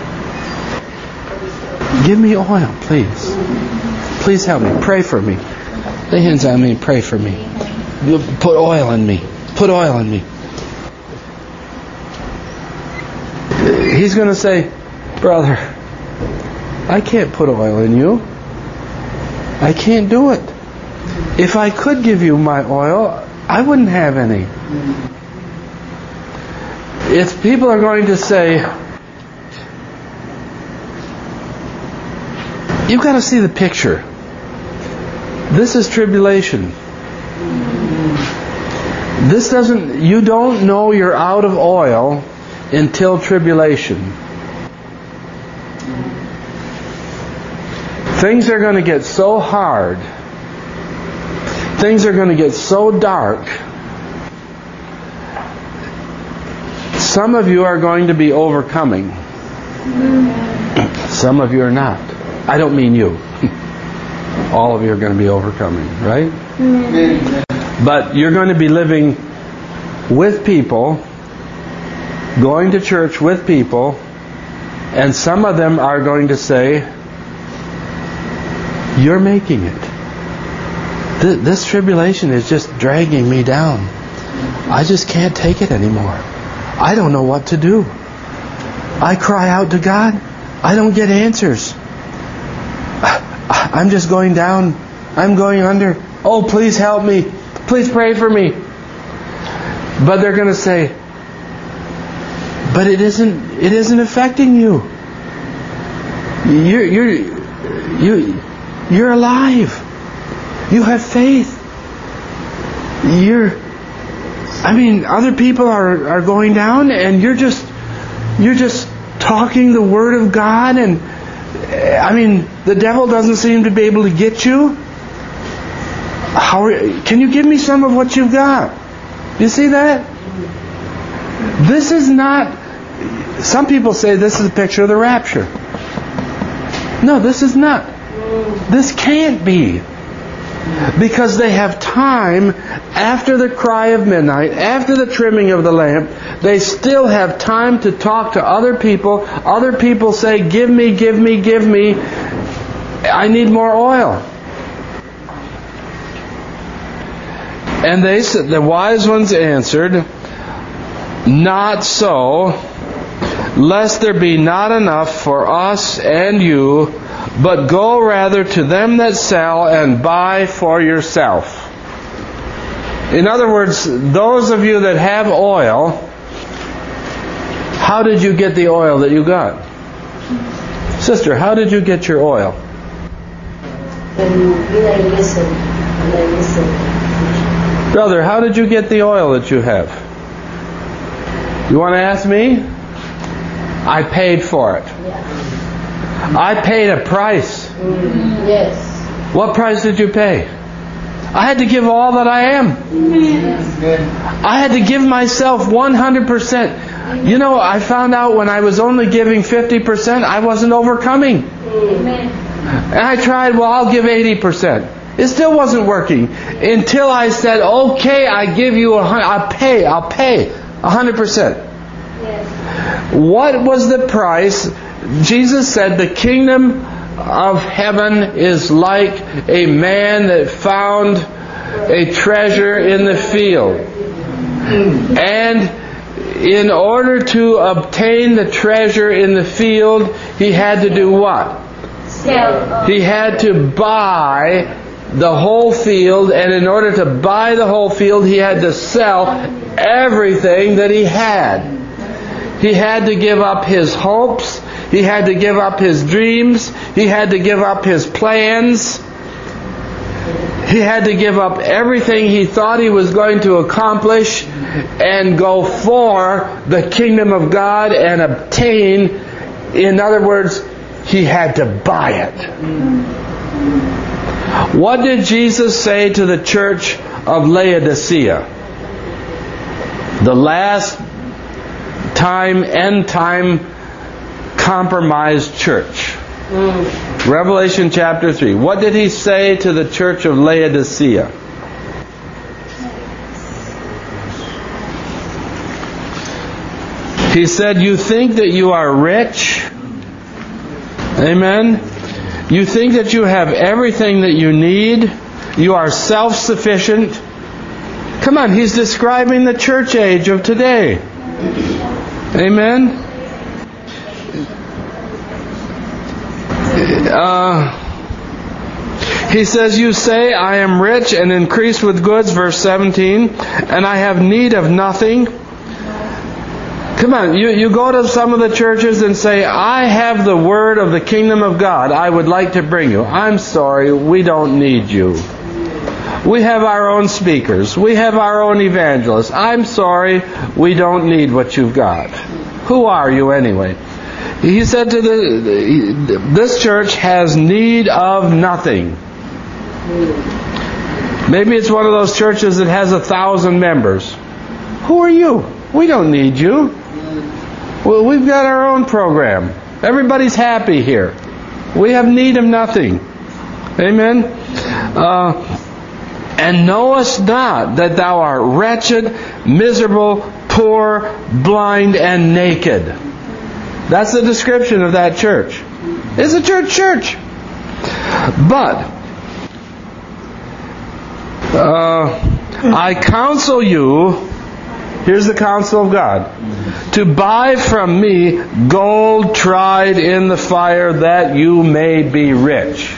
Give me oil, please. Please help me. Pray for me. Lay hands on me and pray for me. Put oil in me. Put oil in me. He's going to say, Brother, I can't put oil in you. I can't do it. If I could give you my oil, I wouldn't have any. If people are going to say, you've got to see the picture. This is tribulation. You don't know you're out of oil until tribulation. Things are going to get so hard. Things are going to get so dark. Some of you are going to be overcoming. Some of you are not. I don't mean you. All of you are going to be overcoming, right? But you're going to be living with people, going to church with people, and some of them are going to say, you're making it. This tribulation is just dragging me down. I just can't take it anymore. I don't know what to do. I cry out to God. I don't get answers. I'm just going down. I'm going under. Oh, please help me. Please pray for me. But they're going to say, but it isn't affecting you. You're alive. You have faith. Other people are going down, and you're just You're just talking the Word of God, and the devil doesn't seem to be able to get you. Can you give me some of what you've got? You see that? This is not... Some people say this is a picture of the rapture. No, this is not. This can't be. Because they have time after the cry of midnight, after the trimming of the lamp, they still have time to talk to other people. Other people say, give me, give me, give me. I need more oil. And they said, the wise ones answered, not so, lest there be not enough for us and you, but go rather to them that sell and buy for yourself. In other words, those of you that have oil, how did you get the oil that you got? Sister, how did you get your oil? When I listen. Brother, how did you get the oil that you have? You want to ask me? I paid for it. Yeah. I paid a price. Yes. What price did you pay? I had to give all that I am. I had to give myself 100%. You know, I found out when I was only giving 50%, I wasn't overcoming. And I tried, I'll give 80%. It still wasn't working until I said, okay, I give you I'll pay 100%. Yes. What was the price? Jesus said the kingdom of heaven is like a man that found a treasure in the field. And in order to obtain the treasure in the field, he had to do what? Sell. He had to buy the whole field, and in order to buy the whole field, he had to sell everything that he had. He had to give up his hopes. He had to give up his dreams. He had to give up his plans. He had to give up everything he thought he was going to accomplish and go for the kingdom of God and obtain. In other words, he had to buy it. What did Jesus say to the church of Laodicea? The last time, end time, compromised church. Revelation chapter 3. What did he say to the church of Laodicea? He said, you think that you are rich? Amen? You think that you have everything that you need? You are self-sufficient? Come on, he's describing the church age of today. Amen? He says, you say, I am rich and increased with goods, verse 17, and I have need of nothing. Come on, you go to some of the churches and say, I have the word of the kingdom of God I would like to bring you. I'm sorry, we don't need you. We have our own speakers. We have our own evangelists. I'm sorry, we don't need what you've got. Who are you anyway? He said to this church has need of nothing. Maybe it's one of those churches that has 1,000 members. Who are you? We don't need you. Well, we've got our own program. Everybody's happy here. We have need of nothing. Amen? And knowest not that thou art wretched, miserable, poor, blind, and naked. That's the description of that church. It's a church. But I counsel you, here's the counsel of God, to buy from me gold tried in the fire, that you may be rich.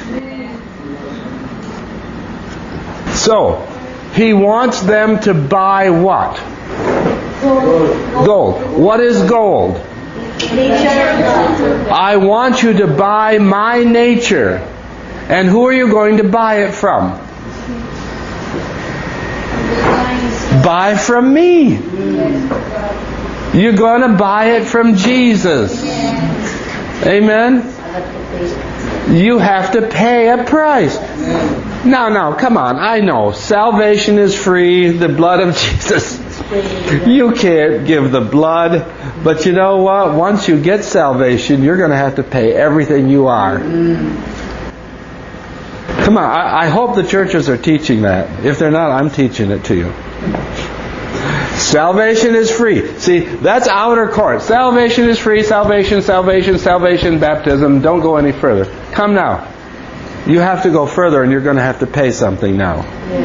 So, he wants them to buy what? Gold. What is gold? I want you to buy my nature. And who are you going to buy it from? Buy from me. You're going to buy it from Jesus. Amen? You have to pay a price. Now, come on. I know. Salvation is free. The blood of Jesus. You can't give the blood. But you know what? Once you get salvation, you're going to have to pay everything you are. Come on. I hope the churches are teaching that. If they're not, I'm teaching it to you. Salvation is free. See, that's outer court. Salvation is free. Salvation, baptism. Don't go any further. Come now. You have to go further, and you're going to have to pay something now.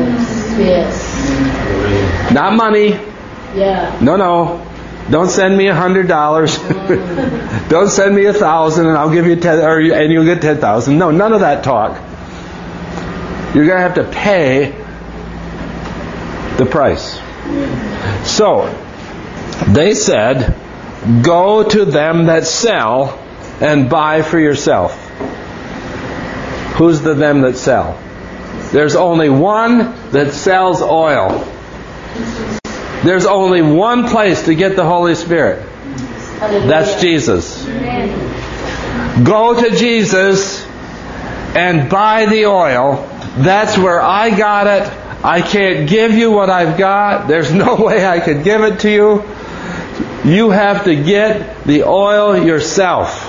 Yes. Not money. Yeah. No. Don't send me $100. Don't send me 1,000, and I'll give you 10, and you'll get 10,000. No, none of that talk. You're going to have to pay the price. So, they said, go to them that sell and buy for yourself. Who's the them that sell? There's only one that sells oil. There's only one place to get the Holy Spirit. That's Jesus. Go to Jesus and buy the oil. That's where I got it. I can't give you what I've got. There's no way I could give it to you. You have to get the oil yourself.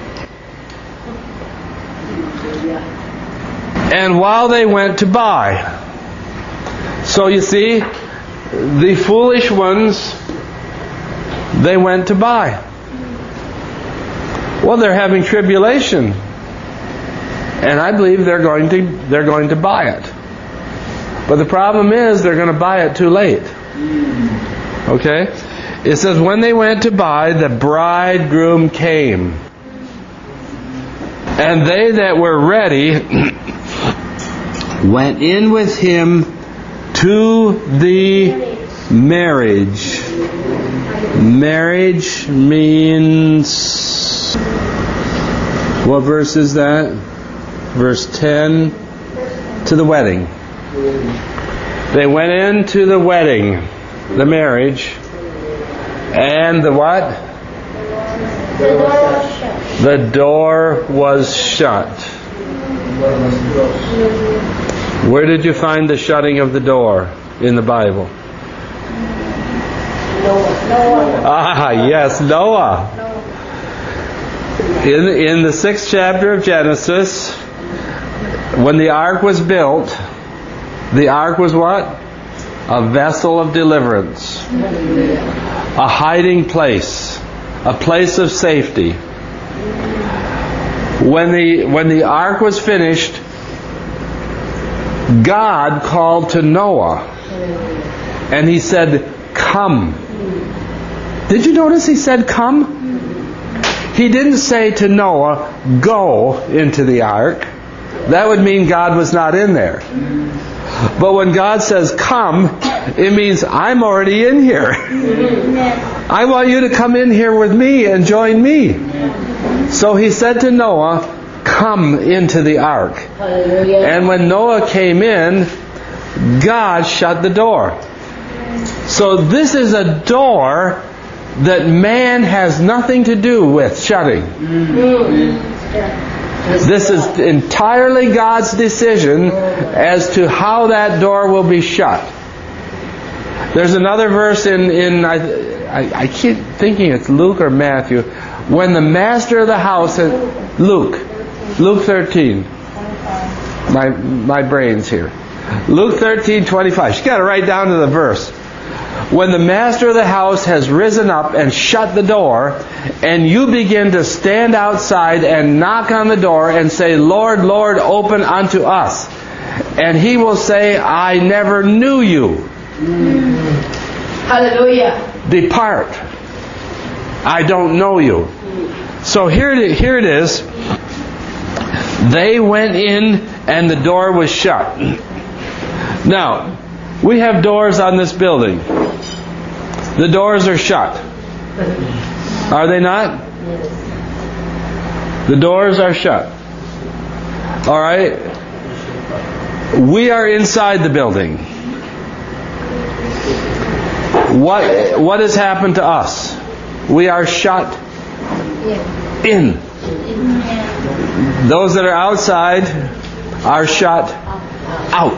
And while they went to buy. So you see, the foolish ones, they went to buy. Well, they're having tribulation. And I believe they're going to buy it. But the problem is they're going to buy it too late. Okay? It says, when they went to buy, the bridegroom came. And they that were ready went in with him to the marriage. Marriage means... What verse is that? Verse 10. To the wedding. They went into the wedding, the marriage, and the what? The door was shut. Where did you find the shutting of the door in the Bible? Noah. Yes, Noah. In the 6th chapter of Genesis, when the ark was built, the ark was what? A vessel of deliverance. A hiding place. A place of safety. When the ark was finished, God called to Noah. And He said, come. Did you notice He said, come? He didn't say to Noah, go into the ark. That would mean God was not in there. But when God says come, it means I'm already in here. I want you to come in here with me and join me. So He said to Noah, come into the ark. And when Noah came in, God shut the door. So this is a door that man has nothing to do with shutting. This is entirely God's decision as to how that door will be shut. There's another verse in I keep thinking it's Luke or Matthew. When the master of the house Luke 13. My brain's here. Luke 13:25. You got to write down to the verse. When the master of the house has risen up and shut the door, and you begin to stand outside and knock on the door and say, Lord, Lord, open unto us. And He will say, I never knew you. Hallelujah. Depart. I don't know you. So here it is. They went in and the door was shut. Now, we have doors on this building. The doors are shut. Are they not? The doors are shut. All right? We are inside the building. What has happened to us? we are shut Yeah. in. Those that are outside are shut out.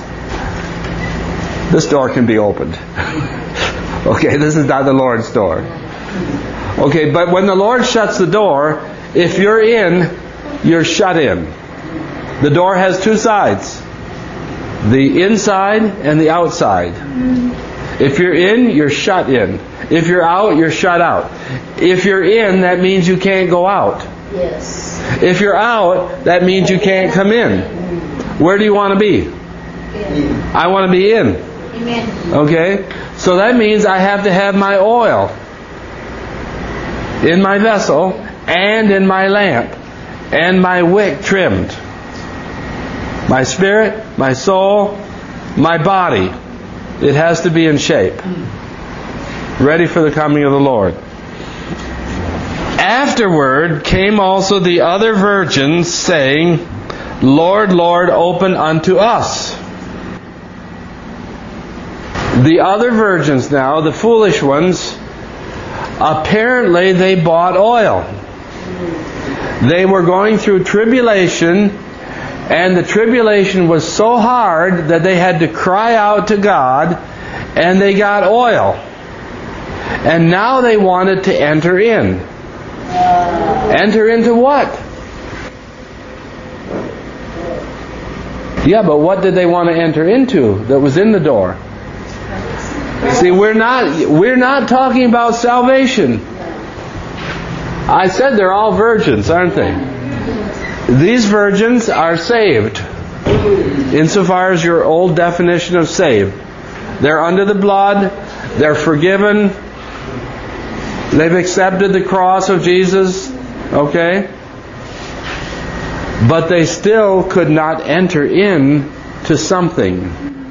This door can be opened. Okay, this is not the Lord's door. Okay, but when the Lord shuts the door, if you're in, you're shut in. The door has two sides. The inside and the outside. If you're in, you're shut in. If you're out, you're shut out. If you're in, that means you can't go out. Yes. If you're out, that means you can't come in. Where do you want to be? Yeah. I want to be in. Amen. Okay? So that means I have to have my oil in my vessel and in my lamp and my wick trimmed. My spirit, my soul, my body. It has to be in shape. Ready for the coming of the Lord. Afterward came also the other virgins, saying, Lord, Lord, open unto us. The other virgins now, the foolish ones, apparently they bought oil. They were going through tribulation, and the tribulation was so hard that they had to cry out to God, and they got oil. And now they wanted to enter in. Enter into what? Yeah, but what did they want to enter into that was in the door? See, we're not talking about salvation. I said they're all virgins, aren't they? These virgins are saved. Insofar as your old definition of saved. They're under the blood. They're forgiven. They've accepted the cross of Jesus. Okay? But they still could not enter in to something.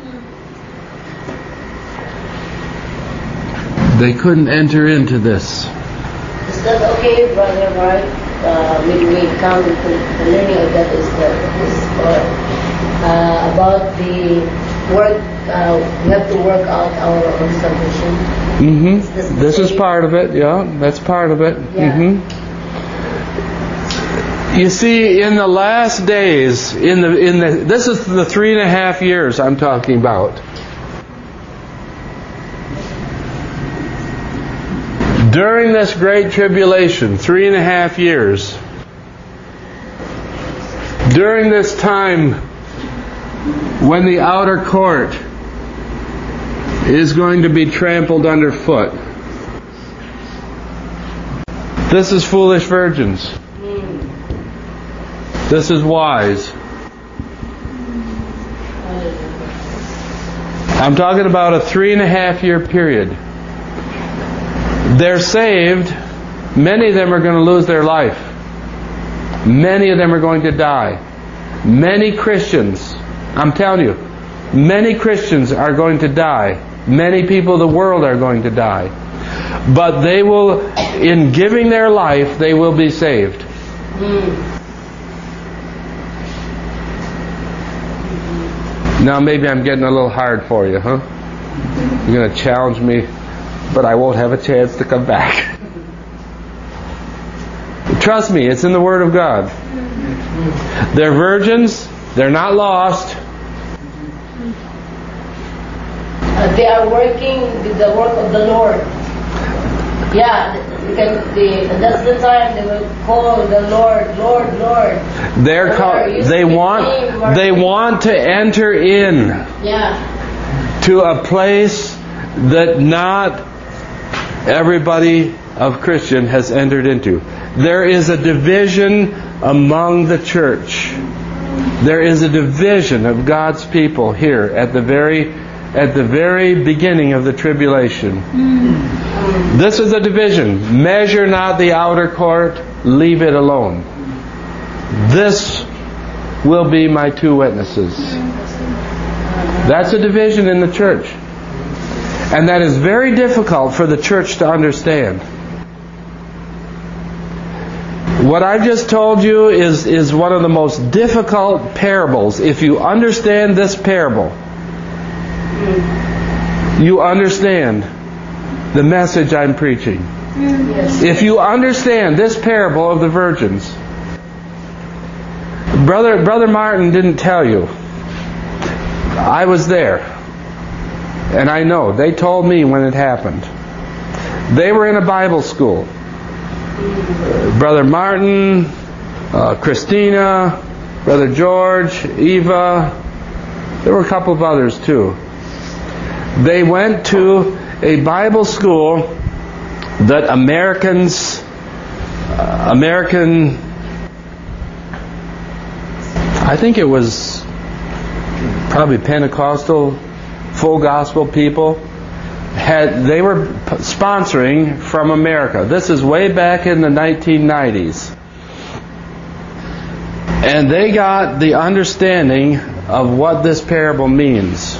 They couldn't enter into this. Is that okay, Brother Mark? When we come to the learning of that is about the work. We have to work out our own salvation. This is part of it. Yeah, that's part of it. Yeah. You see, in the last days, this is the 3.5 years I'm talking about. During this great tribulation, 3.5 years, during this time when the outer court is going to be trampled underfoot, this is foolish virgins. This is wise. I'm talking about a 3.5 year period. They're saved. Many of them are going to lose their life. Many of them are going to die. Many Christians, I'm telling you, many Christians are going to die. Many people of the world are going to die. But they will, in giving their life, they will be saved. Now maybe I'm getting a little hard for you, huh? You're going to challenge me, but I won't have a chance to come back. Trust me, it's in the Word of God. They're virgins. They're not lost. They are working with the work of the Lord. Yeah, that's the time they will call the Lord, Lord, Lord. They want to enter in to a place that not everybody of Christian has entered into. There is a division among the church. There is a division of God's people here at the very beginning of the tribulation. This is a division. Measure not the outer court, leave it alone. This will be my two witnesses. That's a division in the church. And that is very difficult for the church to understand. What I've just told you is one of the most difficult parables. If you understand this parable, you understand the message I'm preaching. Yes. If you understand this parable of the virgins, Brother Martin didn't tell you. I was there. And I know. They told me when it happened. They were in a Bible school. Brother Martin, Christina, Brother George, Eva. There were a couple of others too. They went to a Bible school that American I think it was probably Pentecostal, full gospel people, they were sponsoring from America. This is way back in the 1990s. And they got the understanding of what this parable means.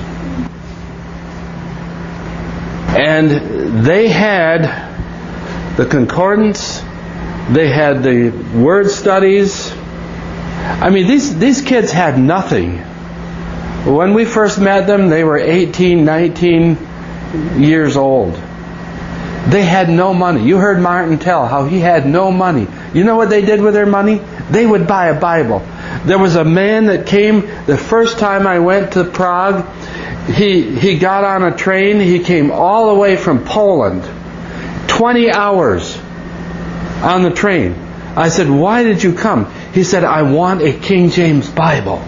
And they had the concordance, they had the word studies. I mean, these kids had nothing. When we first met them, they were 18, 19 years old. They had no money. You heard Martin tell how he had no money. You know what they did with their money? They would buy a Bible. There was a man that came the first time I went to Prague. He got on a train. He came all the way from Poland. 20 hours on the train. I said, "Why did you come?" He said, "I want a King James Bible.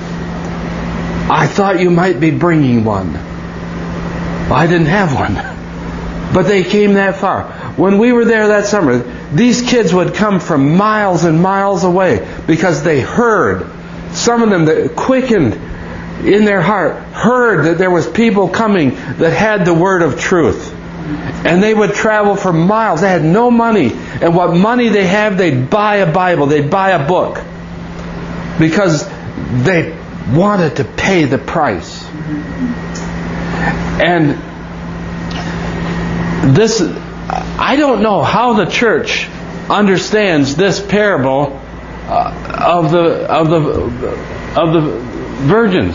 I thought you might be bringing one." Well, I didn't have one. But they came that far. When we were there that summer, these kids would come from miles and miles away because they heard. Some of them that quickened in their heart heard that there was people coming that had the word of truth. And they would travel for miles. They had no money. And what money they have, they'd buy a Bible. They'd buy a book. Because they wanted to pay the price. And this, I don't know how the church understands this parable of the virgins.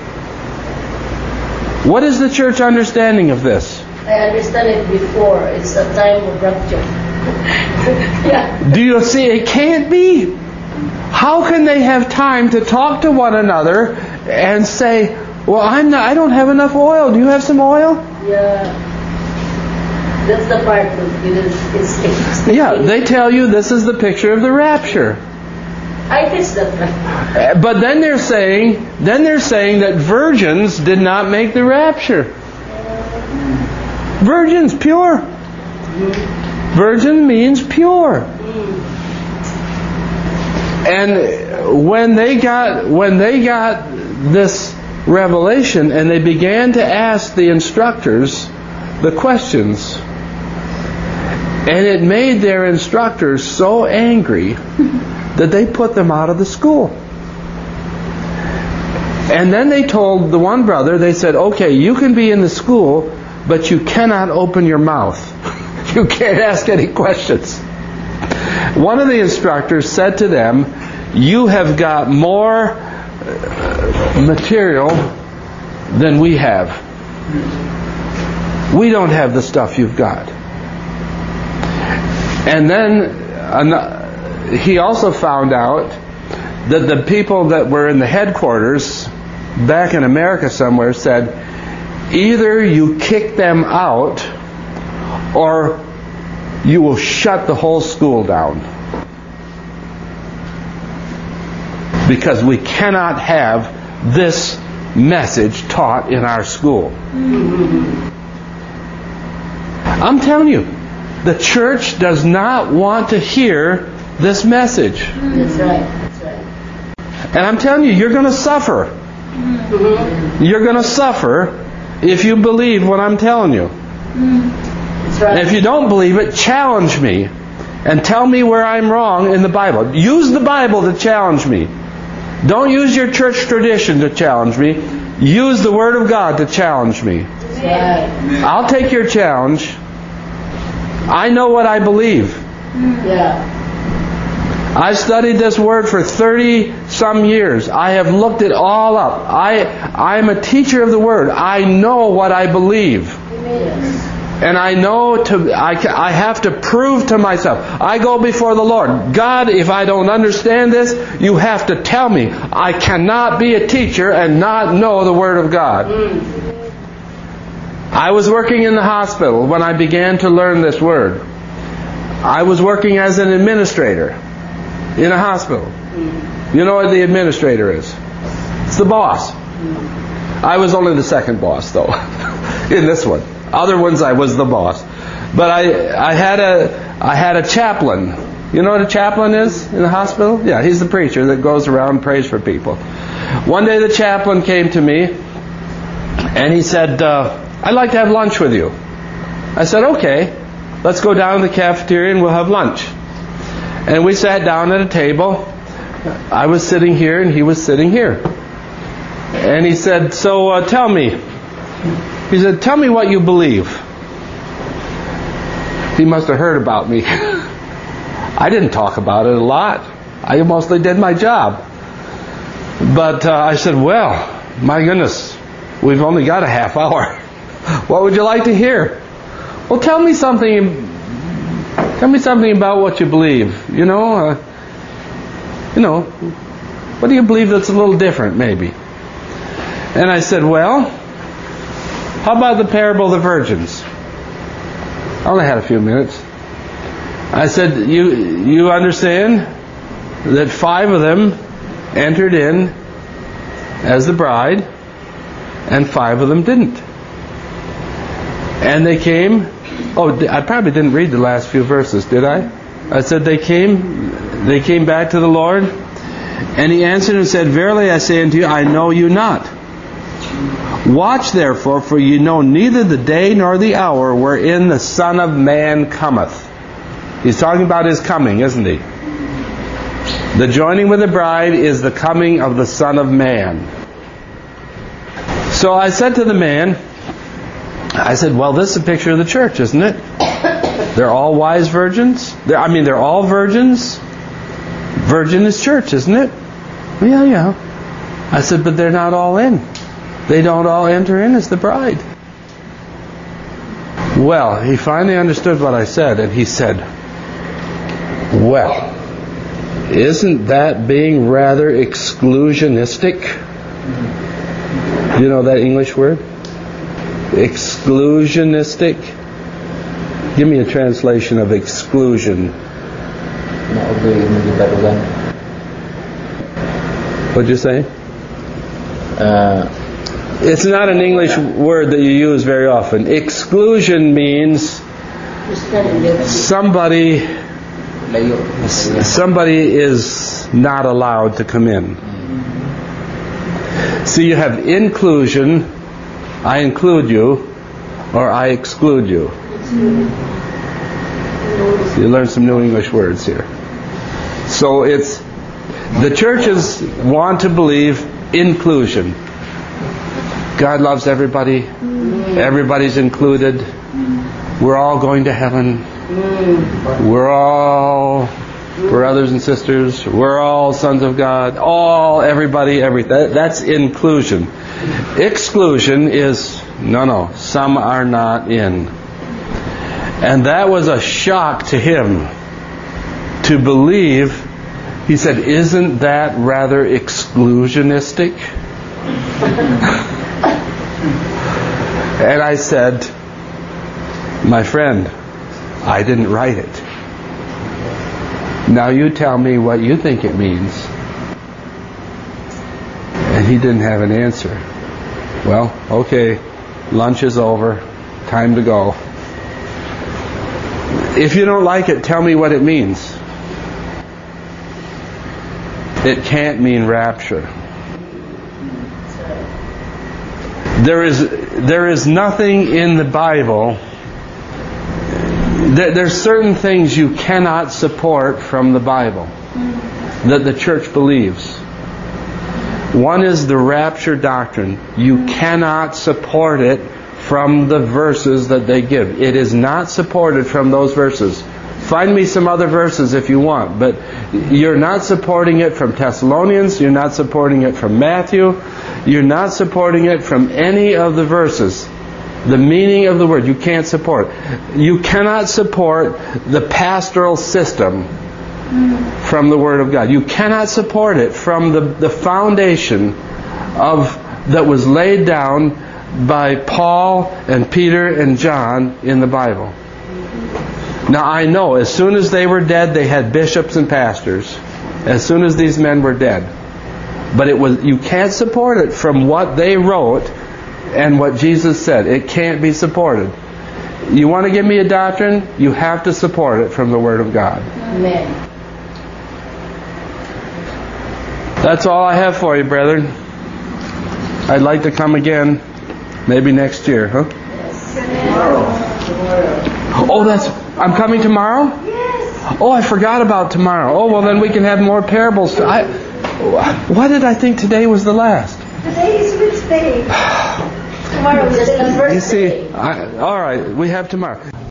What is the church understanding of this? I understand it before. It's a time of rapture. Yeah. Do you see? It can't be. How can they have time to talk to one another and say, "Well, I don't have enough oil. Do you have some oil?" Yeah. That's the part that it's Yeah, they tell you this is the picture of the rapture. I guess that's right. But then they're saying that virgins did not make the rapture. Virgins, pure. Virgin means pure. And when they got this revelation and they began to ask the instructors the questions, and it made their instructors so angry that they put them out of the school. And then they told the one brother, they said, "Okay, you can be in the school, but you cannot open your mouth. You can't ask any questions." One of the instructors said to them, "You have got more material than we have. We don't have the stuff you've got." And then he also found out that the people that were in the headquarters back in America somewhere said, "Either you kick them out or you will shut the whole school down. Because we cannot have this message taught in our school." I'm telling you, the church does not want to hear this message. That's right. That's right. And I'm telling you, you're going to suffer. You're going to suffer if you believe what I'm telling you. That's right. And if you don't believe it, challenge me and tell me where I'm wrong in the Bible. Use the Bible to challenge me. Don't use your church tradition to challenge me. Use the Word of God to challenge me. Right. I'll take your challenge. I know what I believe. Yeah. I've studied this Word for 30 some years. I have looked it all up. I'm a teacher of the Word. I know what I believe. Yes. And I know I have to prove to myself. I go before the Lord. God, if I don't understand this, you have to tell me. I cannot be a teacher and not know the Word of God. I was working in the hospital when I began to learn this Word. I was working as an administrator in a hospital. You know what the administrator is? It's the boss. I was only the second boss, though, in this one. Other ones I was the boss. But I had a chaplain. You know what a chaplain is in the hospital? Yeah, he's the preacher that goes around and prays for people. One day the chaplain came to me and he said, I'd like to have lunch with you. I said, okay, let's go down to the cafeteria and we'll have lunch. And we sat down at a table. I was sitting here and he was sitting here. And he said, so tell me. He said, tell me what you believe. He must have heard about me. I didn't talk about it a lot. I mostly did my job. But I said, well, my goodness, we've only got a half hour. What would you like to hear? Well, tell me something about what you believe. You know, what do you believe that's a little different, maybe? And I said, well, how about the parable of the virgins? I only had a few minutes. I said, you understand that 5 of them entered in as the bride, and 5 of them didn't. And they came, I probably didn't read the last few verses, did I? I said they came back to the Lord, and He answered and said, verily I say unto you, I know you not. Watch therefore, for you know neither the day nor the hour wherein the Son of Man cometh. He's talking about His coming, isn't He? The joining with the bride is the coming of the Son of Man. So I said to the man, I said, well, this is a picture of the church, isn't it? They're all wise virgins. They're all virgins. Virgin is church, isn't it? Yeah. I said, but they're not all in. They don't all enter in as the bride. Well, he finally understood what I said, and he said, well, isn't that being rather exclusionistic? You know that English word? Exclusionistic? Give me a translation of exclusion. What'd you say? It's not an English word that you use very often. Exclusion means somebody is not allowed to come in. So you have inclusion, I include you, or I exclude you. You learn some new English words here. So it's, the churches want to believe inclusion. God loves everybody. Everybody's included. We're all going to heaven. We're all brothers and sisters. We're all sons of God. Everybody, everything. That's inclusion. Exclusion is, no, some are not in. And that was a shock to him to believe. He said, isn't that rather exclusionistic? And I said, my friend, I didn't write it. Now you tell me what you think it means. And he didn't have an answer. Well, okay, lunch is over. Time to go. If you don't like it, tell me what it means. It can't mean rapture. There is nothing in the Bible. There's certain things you cannot support from the Bible that the church believes. One is the rapture doctrine. You cannot support it from the verses that they give. It is not supported from those verses. Find me some other verses if you want, but you're not supporting it from Thessalonians, you're not supporting it from Matthew, you're not supporting it from any of the verses. The meaning of the word, you can't support. You cannot support the pastoral system from the Word of God. You cannot support it from the foundation that was laid down by Paul and Peter and John in the Bible. Now I know, as soon as they were dead, they had bishops and pastors. As soon as these men were dead. But you can't support it from what they wrote and what Jesus said. It can't be supported. You want to give me a doctrine? You have to support it from the Word of God. Amen. That's all I have for you, brethren. I'd like to come again, maybe next year, huh? Yes. I'm coming tomorrow? Yes. Oh, I forgot about tomorrow. Oh, well then we can have more parables. Why did I think today was the last? Today is which day? Tomorrow is the first You see, day. all right, we have tomorrow.